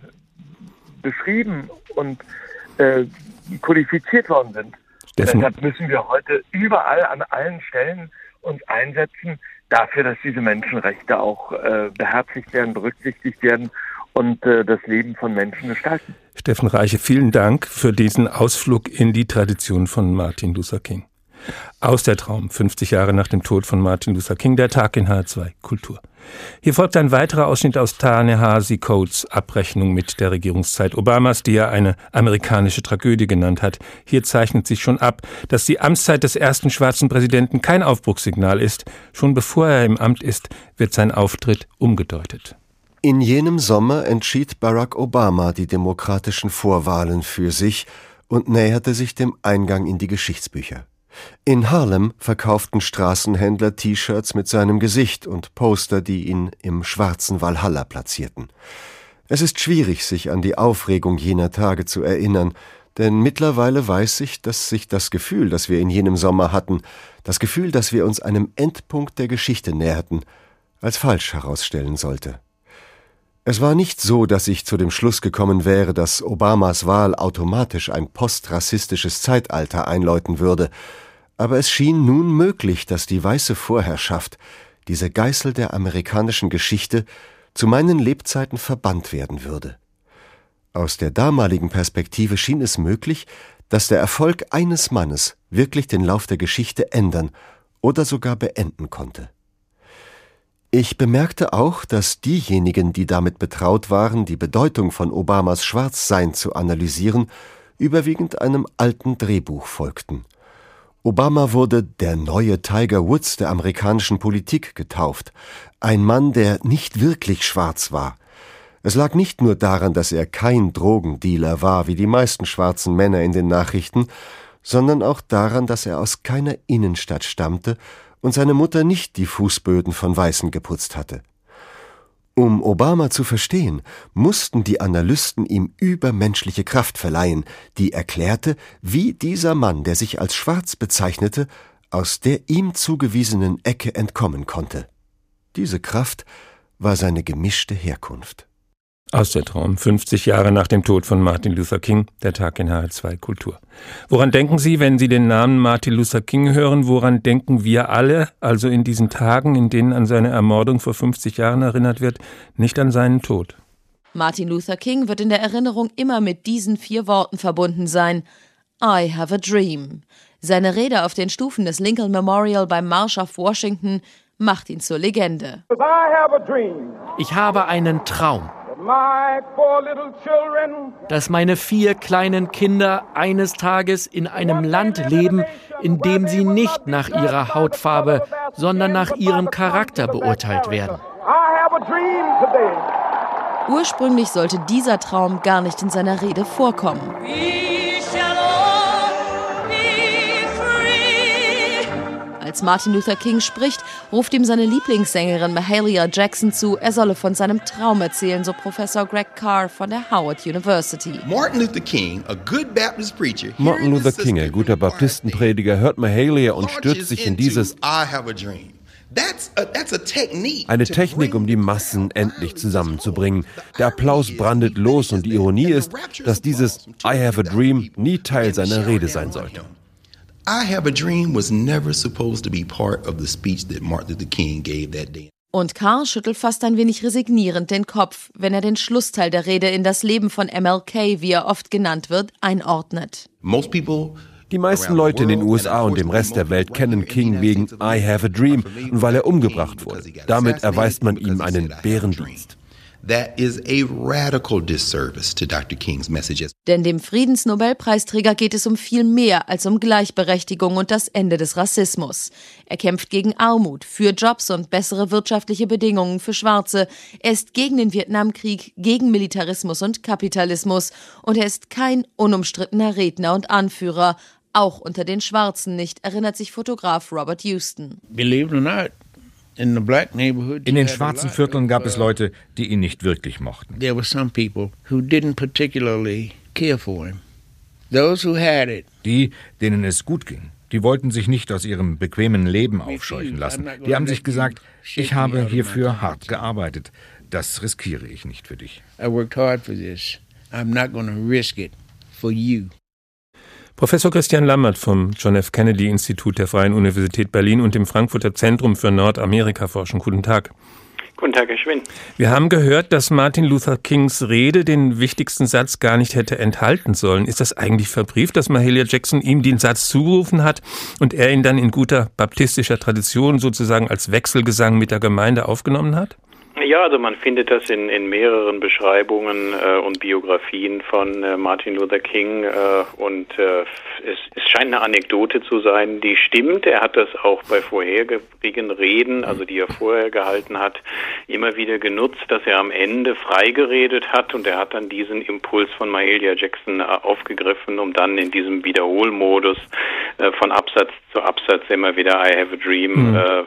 beschrieben und äh, kodifiziert worden sind. Deshalb müssen wir heute überall an allen Stellen uns einsetzen dafür, dass diese Menschenrechte auch äh, beherzigt werden, berücksichtigt werden und äh, das Leben von Menschen gestalten. Steffen Reiche, vielen Dank für diesen Ausflug in die Tradition von Martin Luther King. Aus der Traum, fünfzig Jahre nach dem Tod von Martin Luther King, der Tag in H zwei Kultur. Hier folgt ein weiterer Ausschnitt aus Ta-Nehisi Coates Abrechnung mit der Regierungszeit Obamas, die er eine amerikanische Tragödie genannt hat. Hier zeichnet sich schon ab, dass die Amtszeit des ersten schwarzen Präsidenten kein Aufbruchssignal ist. Schon bevor er im Amt ist, wird sein Auftritt umgedeutet. In jenem Sommer entschied Barack Obama die demokratischen Vorwahlen für sich und näherte sich dem Eingang in die Geschichtsbücher. In Harlem verkauften Straßenhändler T-Shirts mit seinem Gesicht und Poster, die ihn im schwarzen Walhalla platzierten. Es ist schwierig, sich an die Aufregung jener Tage zu erinnern, Denn mittlerweile weiß ich, dass sich das Gefühl, das wir in jenem Sommer hatten, das Gefühl, dass wir uns einem Endpunkt der Geschichte näherten, als falsch herausstellen sollte. Es war nicht so, dass ich zu dem Schluss gekommen wäre, dass Obamas Wahl automatisch ein postrassistisches Zeitalter einläuten würde, aber es schien nun möglich, dass die weiße Vorherrschaft, diese Geißel der amerikanischen Geschichte, zu meinen Lebzeiten verbannt werden würde. Aus der damaligen Perspektive schien es möglich, dass der Erfolg eines Mannes wirklich den Lauf der Geschichte ändern oder sogar beenden konnte. Ich bemerkte auch, dass diejenigen, die damit betraut waren, die Bedeutung von Obamas Schwarzsein zu analysieren, überwiegend einem alten Drehbuch folgten. Obama wurde der neue Tiger Woods der amerikanischen Politik getauft, ein Mann, der nicht wirklich schwarz war. Es lag nicht nur daran, dass er kein Drogendealer war, wie die meisten schwarzen Männer in den Nachrichten, sondern auch daran, dass er aus keiner Innenstadt stammte und seine Mutter nicht die Fußböden von Weißen geputzt hatte. Um Obama zu verstehen, mussten die Analysten ihm übermenschliche Kraft verleihen, die erklärte, wie dieser Mann, der sich als schwarz bezeichnete, aus der ihm zugewiesenen Ecke entkommen konnte. Diese Kraft war seine gemischte Herkunft. Aus der Traum, fünfzig Jahre nach dem Tod von Martin Luther King, der Tag in H R zwei Kultur. Woran denken Sie, wenn Sie den Namen Martin Luther King hören? Woran denken wir alle, also in diesen Tagen, in denen an seine Ermordung vor fünfzig Jahren erinnert wird, nicht an seinen Tod? Martin Luther King wird in der Erinnerung immer mit diesen vier Worten verbunden sein: I have a dream. Seine Rede auf den Stufen des Lincoln Memorial beim Marsch auf Washington macht ihn zur Legende. Ich habe einen Traum, dass meine vier kleinen Kinder eines Tages in einem Land leben, in dem sie nicht nach ihrer Hautfarbe, sondern nach ihrem Charakter beurteilt werden. Ursprünglich sollte dieser Traum gar nicht in seiner Rede vorkommen. Als Martin Luther King spricht, ruft ihm seine Lieblingssängerin Mahalia Jackson zu, er solle von seinem Traum erzählen, so Professor Greg Carr von der Howard University. Martin Luther King, a good Baptist preacher, Martin Luther King, ein guter Baptistenprediger, hört Mahalia und stürzt sich in dieses Eine Technik, um die Massen endlich zusammenzubringen. Der Applaus brandet los und die Ironie ist, dass dieses I have a dream nie Teil seiner Rede sein sollte. I have a dream was never supposed to be part of the speech that Martin Luther King gave that day. Und Carr schüttelt fast ein wenig resignierend den Kopf, wenn er den Schlussteil der Rede in das Leben von M L K, wie er oft genannt wird, einordnet. Most people Die meisten Leute in den U S A und dem Rest der Welt kennen King wegen I have a dream und weil er umgebracht wurde. Damit erweist man ihm einen Bärendienst. That is a radical disservice to Doktor King's messages. Denn dem Friedensnobelpreisträger geht es um viel mehr als um Gleichberechtigung und das Ende des Rassismus. Er kämpft gegen Armut, für Jobs und bessere wirtschaftliche Bedingungen für Schwarze. Er ist gegen den Vietnamkrieg, gegen Militarismus und Kapitalismus. Und er ist kein unumstrittener Redner und Anführer. Auch unter den Schwarzen nicht, erinnert sich Fotograf Robert Houston. Believe it or not, in den schwarzen Vierteln gab es Leute, die ihn nicht wirklich mochten. There were some people who didn't particularly care for him. Those who had it. Die, denen es gut ging, die wollten sich nicht aus ihrem bequemen Leben aufscheuchen lassen. Die haben sich gesagt, ich habe hierfür hart gearbeitet. Das riskiere ich nicht für dich. I worked hard for this. I'm not going to risk it for you. Professor Christian Lammert vom John F. Kennedy Institut der Freien Universität Berlin und dem Frankfurter Zentrum für Nordamerika-Forschung. Guten Tag. Guten Tag, Herr Schwinn. Wir haben gehört, dass Martin Luther Kings Rede den wichtigsten Satz gar nicht hätte enthalten sollen. Ist das eigentlich verbrieft, dass Mahalia Jackson ihm den Satz zugerufen hat und er ihn dann in guter baptistischer Tradition sozusagen als Wechselgesang mit der Gemeinde aufgenommen hat? Ja, also man findet das in, in mehreren Beschreibungen äh, und Biografien von äh, Martin Luther King äh, und äh, es, es scheint eine Anekdote zu sein, die stimmt. Er hat das auch bei vorherigen Reden, also die er vorher gehalten hat, immer wieder genutzt, dass er am Ende freigeredet hat und er hat dann diesen Impuls von Mahalia Jackson äh, aufgegriffen, um dann in diesem Wiederholmodus äh, von Absatz zu Absatz immer wieder I have a dream mhm. äh,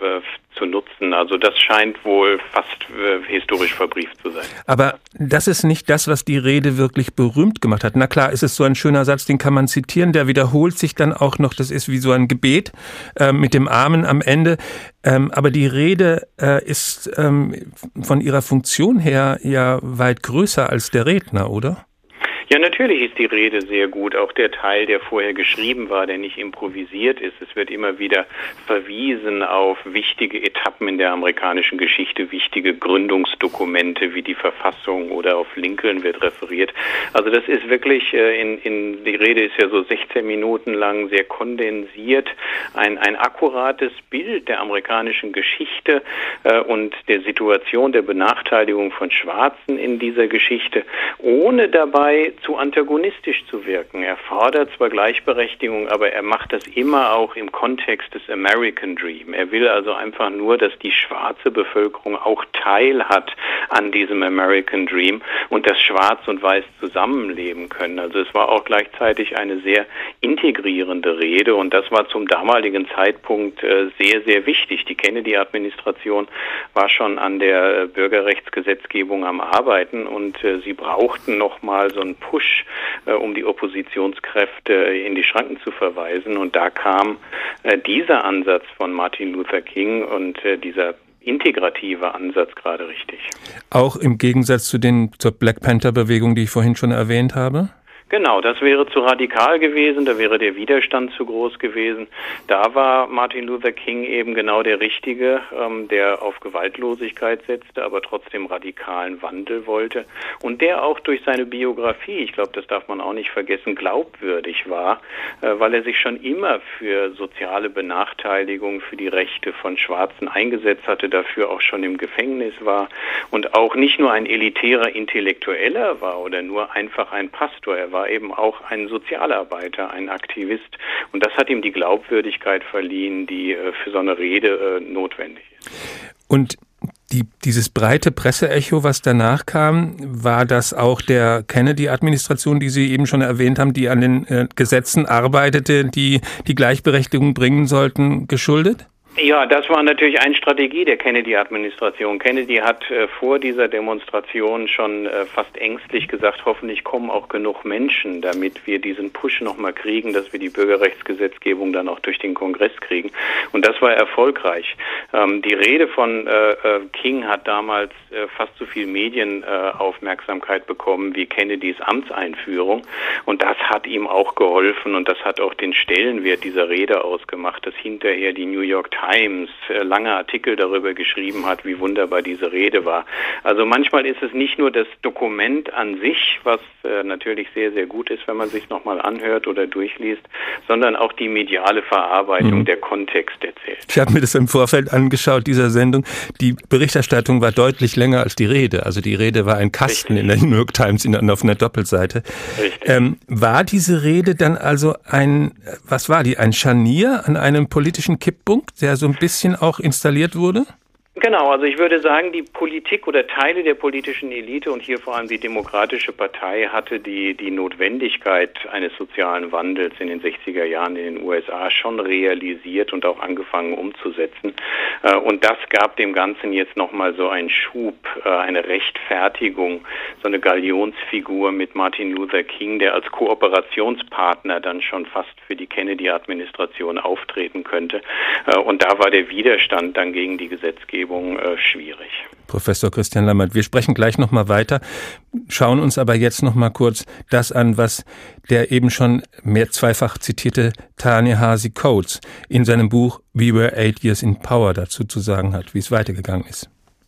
zu nutzen. Also das scheint wohl fast äh, historisch verbrieft zu sein. Aber das ist nicht das, was die Rede wirklich berühmt gemacht hat. Na klar, ist es so ein schöner Satz, den kann man zitieren, der wiederholt sich dann auch noch, das ist wie so ein Gebet äh, mit dem Amen am Ende. Ähm, aber die Rede äh, ist ähm, von ihrer Funktion her ja weit größer als der Redner, oder? Ja, natürlich ist die Rede sehr gut, auch der Teil, der vorher geschrieben war, der nicht improvisiert ist. Es wird immer wieder verwiesen auf wichtige Etappen in der amerikanischen Geschichte, wichtige Gründungsdokumente wie die Verfassung, oder auf Lincoln wird referiert. Also das ist wirklich, in, in die Rede ist ja so sechzehn Minuten lang sehr kondensiert, ein, ein akkurates Bild der amerikanischen Geschichte äh, und der Situation der Benachteiligung von Schwarzen in dieser Geschichte, ohne dabei zu antagonistisch zu wirken. Er fordert zwar Gleichberechtigung, aber er macht das immer auch im Kontext des American Dream. Er will also einfach nur, dass die schwarze Bevölkerung auch Teil hat an diesem American Dream und dass Schwarz und Weiß zusammenleben können. Also es war auch gleichzeitig eine sehr integrierende Rede und das war zum damaligen Zeitpunkt äh, sehr, sehr wichtig. Die Kennedy-Administration war schon an der Bürgerrechtsgesetzgebung am Arbeiten und äh, sie brauchten nochmal so einen Push, äh, um die Oppositionskräfte in die Schranken zu verweisen. Und da kam äh, dieser Ansatz von Martin Luther King und äh, dieser integrative Ansatz gerade richtig. Auch im Gegensatz zu den zur Black Panther-Bewegung, die ich vorhin schon erwähnt habe? Genau, das wäre zu radikal gewesen, da wäre der Widerstand zu groß gewesen. Da war Martin Luther King eben genau der Richtige, ähm, der auf Gewaltlosigkeit setzte, aber trotzdem radikalen Wandel wollte und der auch durch seine Biografie, ich glaube, das darf man auch nicht vergessen, glaubwürdig war, äh, weil er sich schon immer für soziale Benachteiligung, für die Rechte von Schwarzen eingesetzt hatte, dafür auch schon im Gefängnis war und auch nicht nur ein elitärer Intellektueller war oder nur einfach ein Pastor, er war eben auch ein Sozialarbeiter, ein Aktivist. Und das hat ihm die Glaubwürdigkeit verliehen, die äh, für so eine Rede äh, notwendig ist. Und die, dieses breite Presseecho, was danach kam, war das auch der Kennedy-Administration, die Sie eben schon erwähnt haben, die an den äh, Gesetzen arbeitete, die die Gleichberechtigung bringen sollten, geschuldet? Ja, das war natürlich eine Strategie der Kennedy-Administration. Kennedy hat äh, vor dieser Demonstration schon äh, fast ängstlich gesagt, hoffentlich kommen auch genug Menschen, damit wir diesen Push nochmal kriegen, dass wir die Bürgerrechtsgesetzgebung dann auch durch den Kongress kriegen. Und das war erfolgreich. Ähm, die Rede von äh, King hat damals äh, fast so viel Medienaufmerksamkeit äh, bekommen wie Kennedys Amtseinführung. Und das hat ihm auch geholfen und das hat auch den Stellenwert dieser Rede ausgemacht, dass hinterher die New York Times äh, lange Artikel darüber geschrieben hat, wie wunderbar diese Rede war. Also manchmal ist es nicht nur das Dokument an sich, was äh, natürlich sehr, sehr gut ist, wenn man sich nochmal anhört oder durchliest, sondern auch die mediale Verarbeitung, mhm. der Kontext erzählt. Ich habe mir das im Vorfeld angeschaut, dieser Sendung. Die Berichterstattung war deutlich länger als die Rede. Also die Rede war ein Kasten Richtig. in der New York Times in, auf einer Doppelseite. Ähm, war diese Rede dann also ein, was war die, ein Scharnier an einem politischen Kipppunkt, der so ein bisschen auch installiert wurde? Genau, also ich würde sagen, die Politik oder Teile der politischen Elite und hier vor allem die Demokratische Partei hatte die, die Notwendigkeit eines sozialen Wandels in den sechziger Jahren in den U S A schon realisiert und auch angefangen umzusetzen. Und das gab dem Ganzen jetzt nochmal so einen Schub, eine Rechtfertigung, so eine Galionsfigur mit Martin Luther King, der als Kooperationspartner dann schon fast für die Kennedy-Administration auftreten könnte. Und da war der Widerstand dann gegen die Gesetzgebung schwierig. Professor Christian Lammert, wir sprechen gleich noch mal weiter, schauen uns aber jetzt noch mal kurz das an, was der eben schon mehr zweifach zitierte Ta-Nehisi Coates in seinem Buch We Were Eight Years in Power dazu zu sagen hat, wie es weitergegangen ist.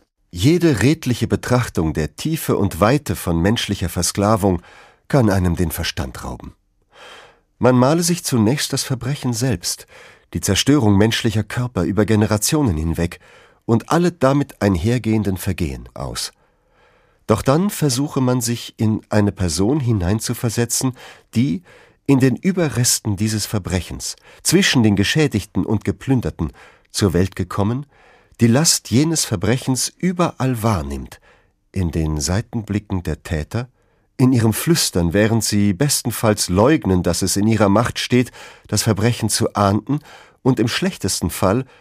Jede redliche Betrachtung der Tiefe und Weite von menschlicher Versklavung kann einem den Verstand rauben. Man male sich zunächst das Verbrechen selbst, die Zerstörung menschlicher Körper über Generationen hinweg und alle damit einhergehenden Vergehen aus. Doch dann versuche man sich in eine Person hineinzuversetzen, die in den Überresten dieses Verbrechens, zwischen den Geschädigten und Geplünderten, zur Welt gekommen, die Last jenes Verbrechens überall wahrnimmt, in den Seitenblicken der Täter, in ihrem Flüstern, während sie bestenfalls leugnen, dass es in ihrer Macht steht, das Verbrechen zu ahnden, und im schlechtesten Fall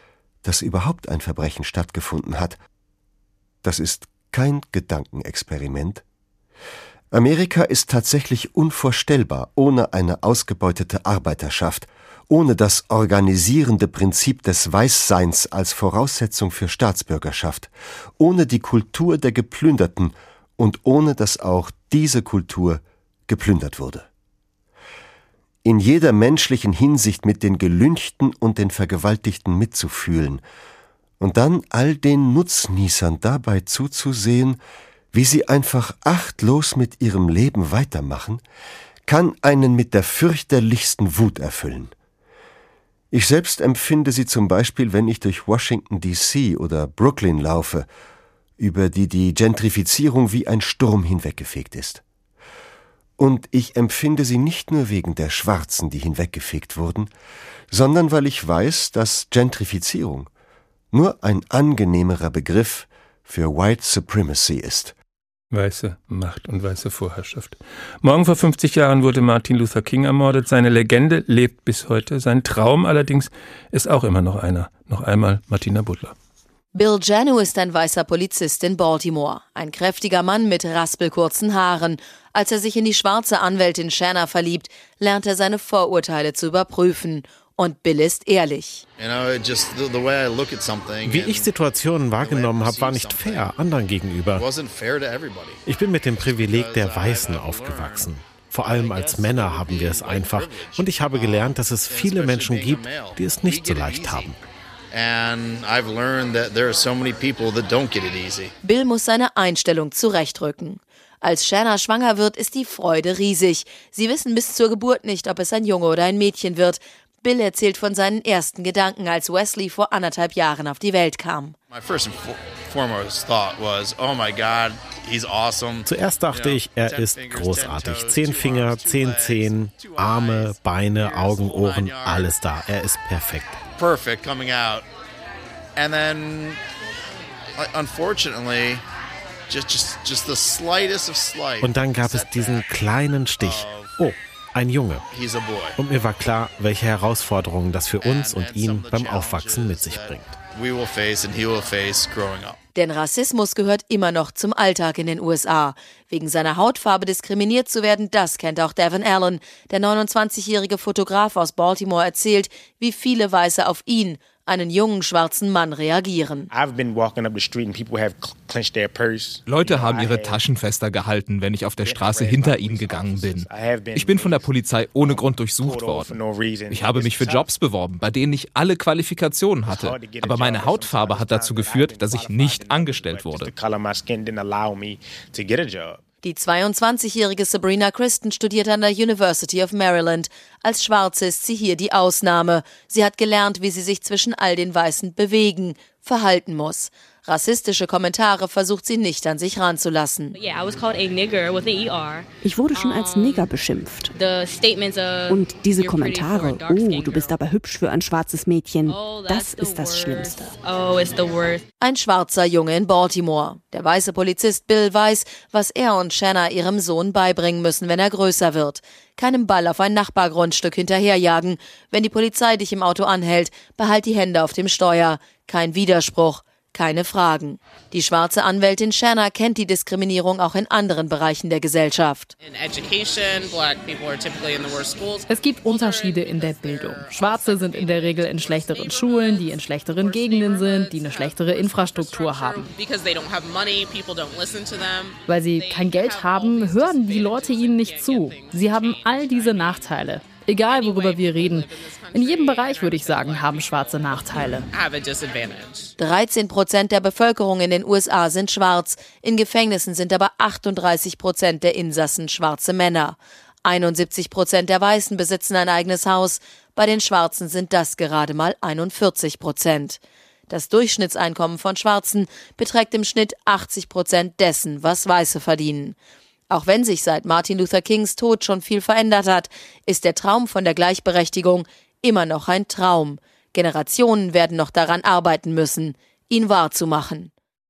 dass überhaupt ein Verbrechen stattgefunden hat. Das ist kein Gedankenexperiment. Amerika ist tatsächlich unvorstellbar ohne eine ausgebeutete Arbeiterschaft, ohne das organisierende Prinzip des Weißseins als Voraussetzung für Staatsbürgerschaft, ohne die Kultur der Geplünderten und ohne dass auch diese Kultur geplündert wurde. In jeder menschlichen Hinsicht mit den Gelynchten und den Vergewaltigten mitzufühlen und dann all den Nutznießern dabei zuzusehen, wie sie einfach achtlos mit ihrem Leben weitermachen, kann einen mit der fürchterlichsten Wut erfüllen. Ich selbst empfinde sie zum Beispiel, wenn ich durch Washington D C oder Brooklyn laufe, über die die Gentrifizierung wie ein Sturm hinweggefegt ist. Und ich empfinde sie nicht nur wegen der Schwarzen, die hinweggefegt wurden, sondern weil ich weiß, dass Gentrifizierung nur ein angenehmerer Begriff für White Supremacy ist. Weiße Macht und weiße Vorherrschaft. Morgen vor fünfzig Jahren wurde Martin Luther King ermordet. Seine Legende lebt bis heute. Sein Traum allerdings ist auch immer noch einer. Noch einmal Martina Butler. Bill Janu ist ein weißer Polizist in Baltimore. Ein kräftiger Mann mit raspelkurzen Haaren. Als er sich in die schwarze Anwältin Shanna verliebt, lernt er seine Vorurteile zu überprüfen. Und Bill ist ehrlich. Wie ich Situationen wahrgenommen habe, war nicht fair anderen gegenüber. Ich bin mit dem Privileg der Weißen aufgewachsen. Vor allem als Männer haben wir es einfach. Und ich habe gelernt, dass es viele Menschen gibt, die es nicht so leicht haben. Bill muss seine Einstellung zurechtrücken. Als Shanna schwanger wird, ist die Freude riesig. Sie wissen bis zur Geburt nicht, ob es ein Junge oder ein Mädchen wird. Bill erzählt von seinen ersten Gedanken, als Wesley vor anderthalb Jahren auf die Welt kam. Zuerst dachte ich, er ist großartig. Zehn Finger, zehn Zehen, Arme, Beine, Augen, Ohren, alles da. Er ist perfekt. Perfect coming out. And then, unfortunately, just, just, just the slightest of slight. Und dann gab es diesen kleinen Stich. Oh. Ein Junge. Und mir war klar, welche Herausforderungen das für uns und ihn beim Aufwachsen mit sich bringt. Denn Rassismus gehört immer noch zum Alltag in den U S A. Wegen seiner Hautfarbe diskriminiert zu werden, das kennt auch Devon Allen. Der neunundzwanzigjährige Fotograf aus Baltimore erzählt, wie viele Weiße auf ihn, einen jungen schwarzen Mann, reagieren. Leute haben ihre Taschen fester gehalten, wenn ich auf der Straße hinter ihnen gegangen bin. Ich bin von der Polizei ohne Grund durchsucht worden. Ich habe mich für Jobs beworben, bei denen ich alle Qualifikationen hatte. Aber meine Hautfarbe hat dazu geführt, dass ich nicht angestellt wurde. Die zweiundzwanzigjährige Sabrina Kristen studiert an der University of Maryland. Als Schwarze ist sie hier die Ausnahme. Sie hat gelernt, wie sie sich zwischen all den Weißen bewegen, verhalten muss. Rassistische Kommentare versucht sie nicht an sich ranzulassen. Ich wurde schon als Neger beschimpft. Und diese Kommentare, oh, du bist aber hübsch für ein schwarzes Mädchen, das ist das Schlimmste. Ein schwarzer Junge in Baltimore. Der weiße Polizist Bill weiß, was er und Shanna ihrem Sohn beibringen müssen, wenn er größer wird. Keinem Ball auf ein Nachbargrundstück hinterherjagen. Wenn die Polizei dich im Auto anhält, behalt die Hände auf dem Steuer. Kein Widerspruch. Keine Fragen. Die schwarze Anwältin Shanna kennt die Diskriminierung auch in anderen Bereichen der Gesellschaft. Es gibt Unterschiede in der Bildung. Schwarze sind in der Regel in schlechteren Schulen, die in schlechteren Gegenden sind, die eine schlechtere Infrastruktur haben. Weil sie kein Geld haben, hören die Leute ihnen nicht zu. Sie haben all diese Nachteile. Egal, worüber wir reden. In jedem Bereich, würde ich sagen, haben Schwarze Nachteile. dreizehn Prozent der Bevölkerung in den U S A sind schwarz. In Gefängnissen sind aber achtunddreißig Prozent der Insassen schwarze Männer. einundsiebzig Prozent der Weißen besitzen ein eigenes Haus. Bei den Schwarzen sind das gerade mal einundvierzig Prozent. Das Durchschnittseinkommen von Schwarzen beträgt im Schnitt achtzig Prozent dessen, was Weiße verdienen. Auch wenn sich seit Martin Luther Kings Tod schon viel verändert hat, ist der Traum von der Gleichberechtigung immer noch ein Traum. Generationen werden noch daran arbeiten müssen, ihn wahrzumachen.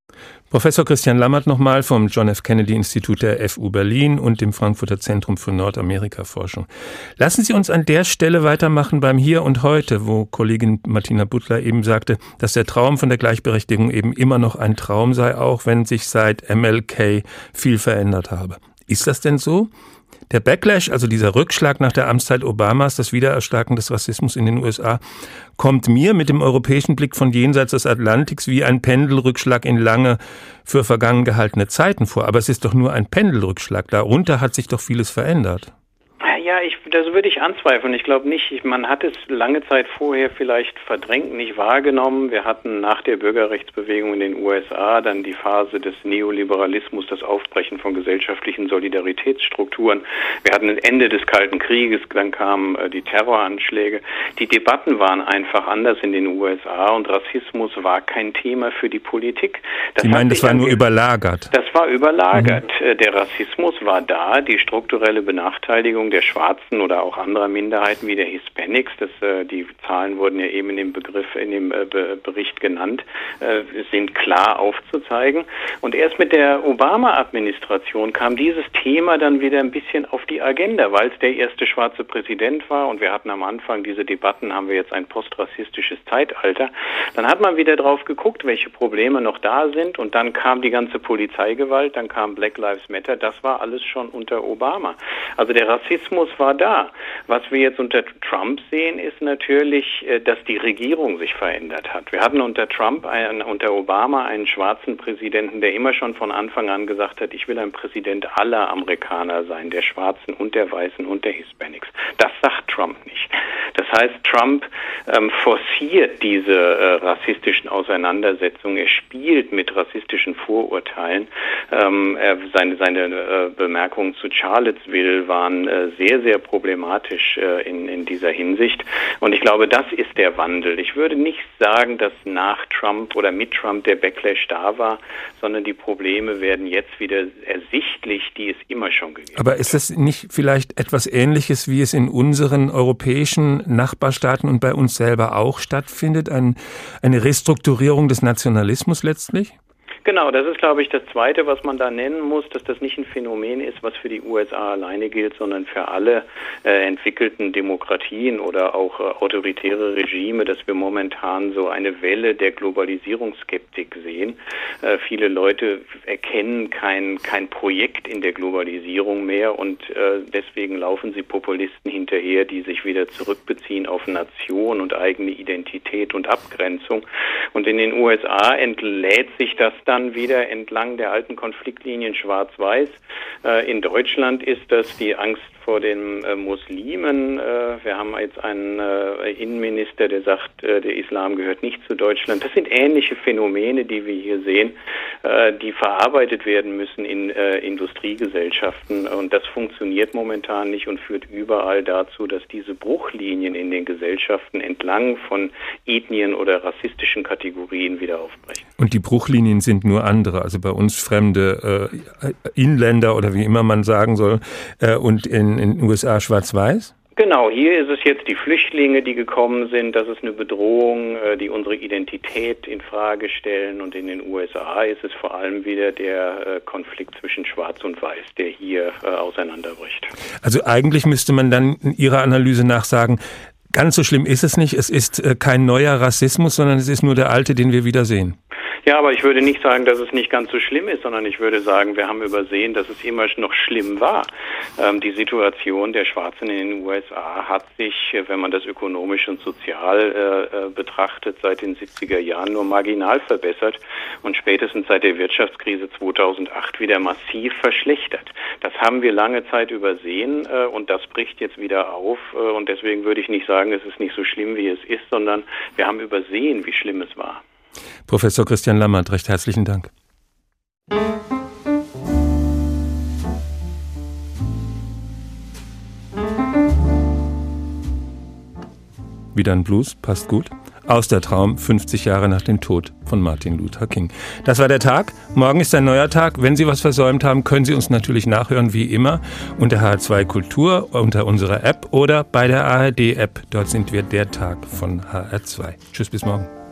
Professor Christian Lammert nochmal vom John F. Kennedy Institut der F U Berlin und dem Frankfurter Zentrum für Nordamerika-Forschung. Lassen Sie uns an der Stelle weitermachen beim Hier und Heute, wo Kollegin Martina Butler eben sagte, dass der Traum von der Gleichberechtigung eben immer noch ein Traum sei, auch wenn sich seit M L K viel verändert habe. Ist das denn so? Der Backlash, also dieser Rückschlag nach der Amtszeit Obamas, das Wiedererstarken des Rassismus in den U S A, kommt mir mit dem europäischen Blick von jenseits des Atlantiks wie ein Pendelrückschlag in lange für vergangen gehaltene Zeiten vor. Aber es ist doch nur ein Pendelrückschlag. Darunter hat sich doch vieles verändert. Ja, ich, das würde ich anzweifeln. Ich glaube nicht, man hat es lange Zeit vorher vielleicht verdrängt, nicht wahrgenommen. Wir hatten nach der Bürgerrechtsbewegung in den U S A dann die Phase des Neoliberalismus, das Aufbrechen von gesellschaftlichen Solidaritätsstrukturen. Wir hatten das Ende des Kalten Krieges, dann kamen äh, die Terroranschläge. Die Debatten waren einfach anders in den U S A und Rassismus war kein Thema für die Politik. Das Sie meinen, das war nur überlagert? Das war überlagert. Mhm. Der Rassismus war da, die strukturelle Benachteiligung der Schwarzen oder auch anderer Minderheiten wie der Hispanics, das, äh, die Zahlen wurden ja eben in dem Begriff, in dem äh, Be- Bericht genannt, äh, sind klar aufzuzeigen. Und erst mit der Obama-Administration kam dieses Thema dann wieder ein bisschen auf die Agenda, weil es der erste schwarze Präsident war und wir hatten am Anfang diese Debatten, haben wir jetzt ein postrassistisches Zeitalter. Dann hat man wieder drauf geguckt, welche Probleme noch da sind und dann kam die ganze Polizeigewalt, dann kam Black Lives Matter, das war alles schon unter Obama. Also der Rassismus war da. Was wir jetzt unter Trump sehen, ist natürlich, dass die Regierung sich verändert hat. Wir hatten unter Trump, einen, unter Obama einen schwarzen Präsidenten, der immer schon von Anfang an gesagt hat, ich will ein Präsident aller Amerikaner sein, der Schwarzen und der Weißen und der Hispanics. Das sagt Trump nicht. Das heißt, Trump ähm, forciert diese äh, rassistischen Auseinandersetzungen. Er spielt mit rassistischen Vorurteilen. Ähm, er, seine seine äh, Bemerkungen zu Charlottesville waren äh, sehr, sehr problematisch äh, in, in dieser Hinsicht. Und ich glaube, das ist der Wandel. Ich würde nicht sagen, dass nach Trump oder mit Trump der Backlash da war, sondern die Probleme werden jetzt wieder ersichtlich, die es immer schon gegeben hat. Aber ist das nicht vielleicht etwas Ähnliches, wie es in unseren europäischen Nachbarstaaten und bei uns selber auch stattfindet? Ein, eine Restrukturierung des Nationalismus letztlich? Genau, das ist, glaube ich, das Zweite, was man da nennen muss, dass das nicht ein Phänomen ist, was für die U S A alleine gilt, sondern für alle äh, entwickelten Demokratien oder auch äh, autoritäre Regime, dass wir momentan so eine Welle der Globalisierungsskeptik sehen. Äh, viele Leute erkennen kein, kein Projekt in der Globalisierung mehr und äh, deswegen laufen sie Populisten hinterher, die sich wieder zurückbeziehen auf Nation und eigene Identität und Abgrenzung. Und in den U S A entlädt sich das dann dann wieder entlang der alten Konfliktlinien schwarz-weiß. Äh, in Deutschland ist das die Angst vor den äh, Muslimen. Äh, wir haben jetzt einen äh, Innenminister, der sagt, äh, der Islam gehört nicht zu Deutschland. Das sind ähnliche Phänomene, die wir hier sehen, äh, die verarbeitet werden müssen in äh, Industriegesellschaften. Und das funktioniert momentan nicht und führt überall dazu, dass diese Bruchlinien in den Gesellschaften entlang von Ethnien oder rassistischen Kategorien wieder aufbrechen. Und die Bruchlinien sind nur andere, also bei uns fremde äh, Inländer oder wie immer man sagen soll, äh, und in in den U S A schwarz-weiß? Genau, hier ist es jetzt die Flüchtlinge, die gekommen sind. Das ist eine Bedrohung, die unsere Identität in Frage stellen. Und in den U S A ist es vor allem wieder der Konflikt zwischen Schwarz und Weiß, der hier auseinanderbricht. Also eigentlich müsste man dann in Ihrer Analyse nach sagen, ganz so schlimm ist es nicht. Es ist kein neuer Rassismus, sondern es ist nur der alte, den wir wieder sehen. Ja, aber ich würde nicht sagen, dass es nicht ganz so schlimm ist, sondern ich würde sagen, wir haben übersehen, dass es immer noch schlimm war. Ähm, die Situation der Schwarzen in den U S A hat sich, wenn man das ökonomisch und sozial äh, betrachtet, seit den siebziger Jahren nur marginal verbessert und spätestens seit der Wirtschaftskrise zweitausendacht wieder massiv verschlechtert. Das haben wir lange Zeit übersehen äh, und das bricht jetzt wieder auf äh, und deswegen würde ich nicht sagen, es ist nicht so schlimm, wie es ist, sondern wir haben übersehen, wie schlimm es war. Professor Christian Lammert, recht herzlichen Dank. Wieder ein Blues, passt gut. Aus der Traum, fünfzig Jahre nach dem Tod von Martin Luther King. Das war der Tag. Morgen ist ein neuer Tag. Wenn Sie was versäumt haben, können Sie uns natürlich nachhören, wie immer, unter H R zwei Kultur, unter unserer App oder bei der A R D-App. Dort sind wir der Tag von H R zwei. Tschüss, bis morgen.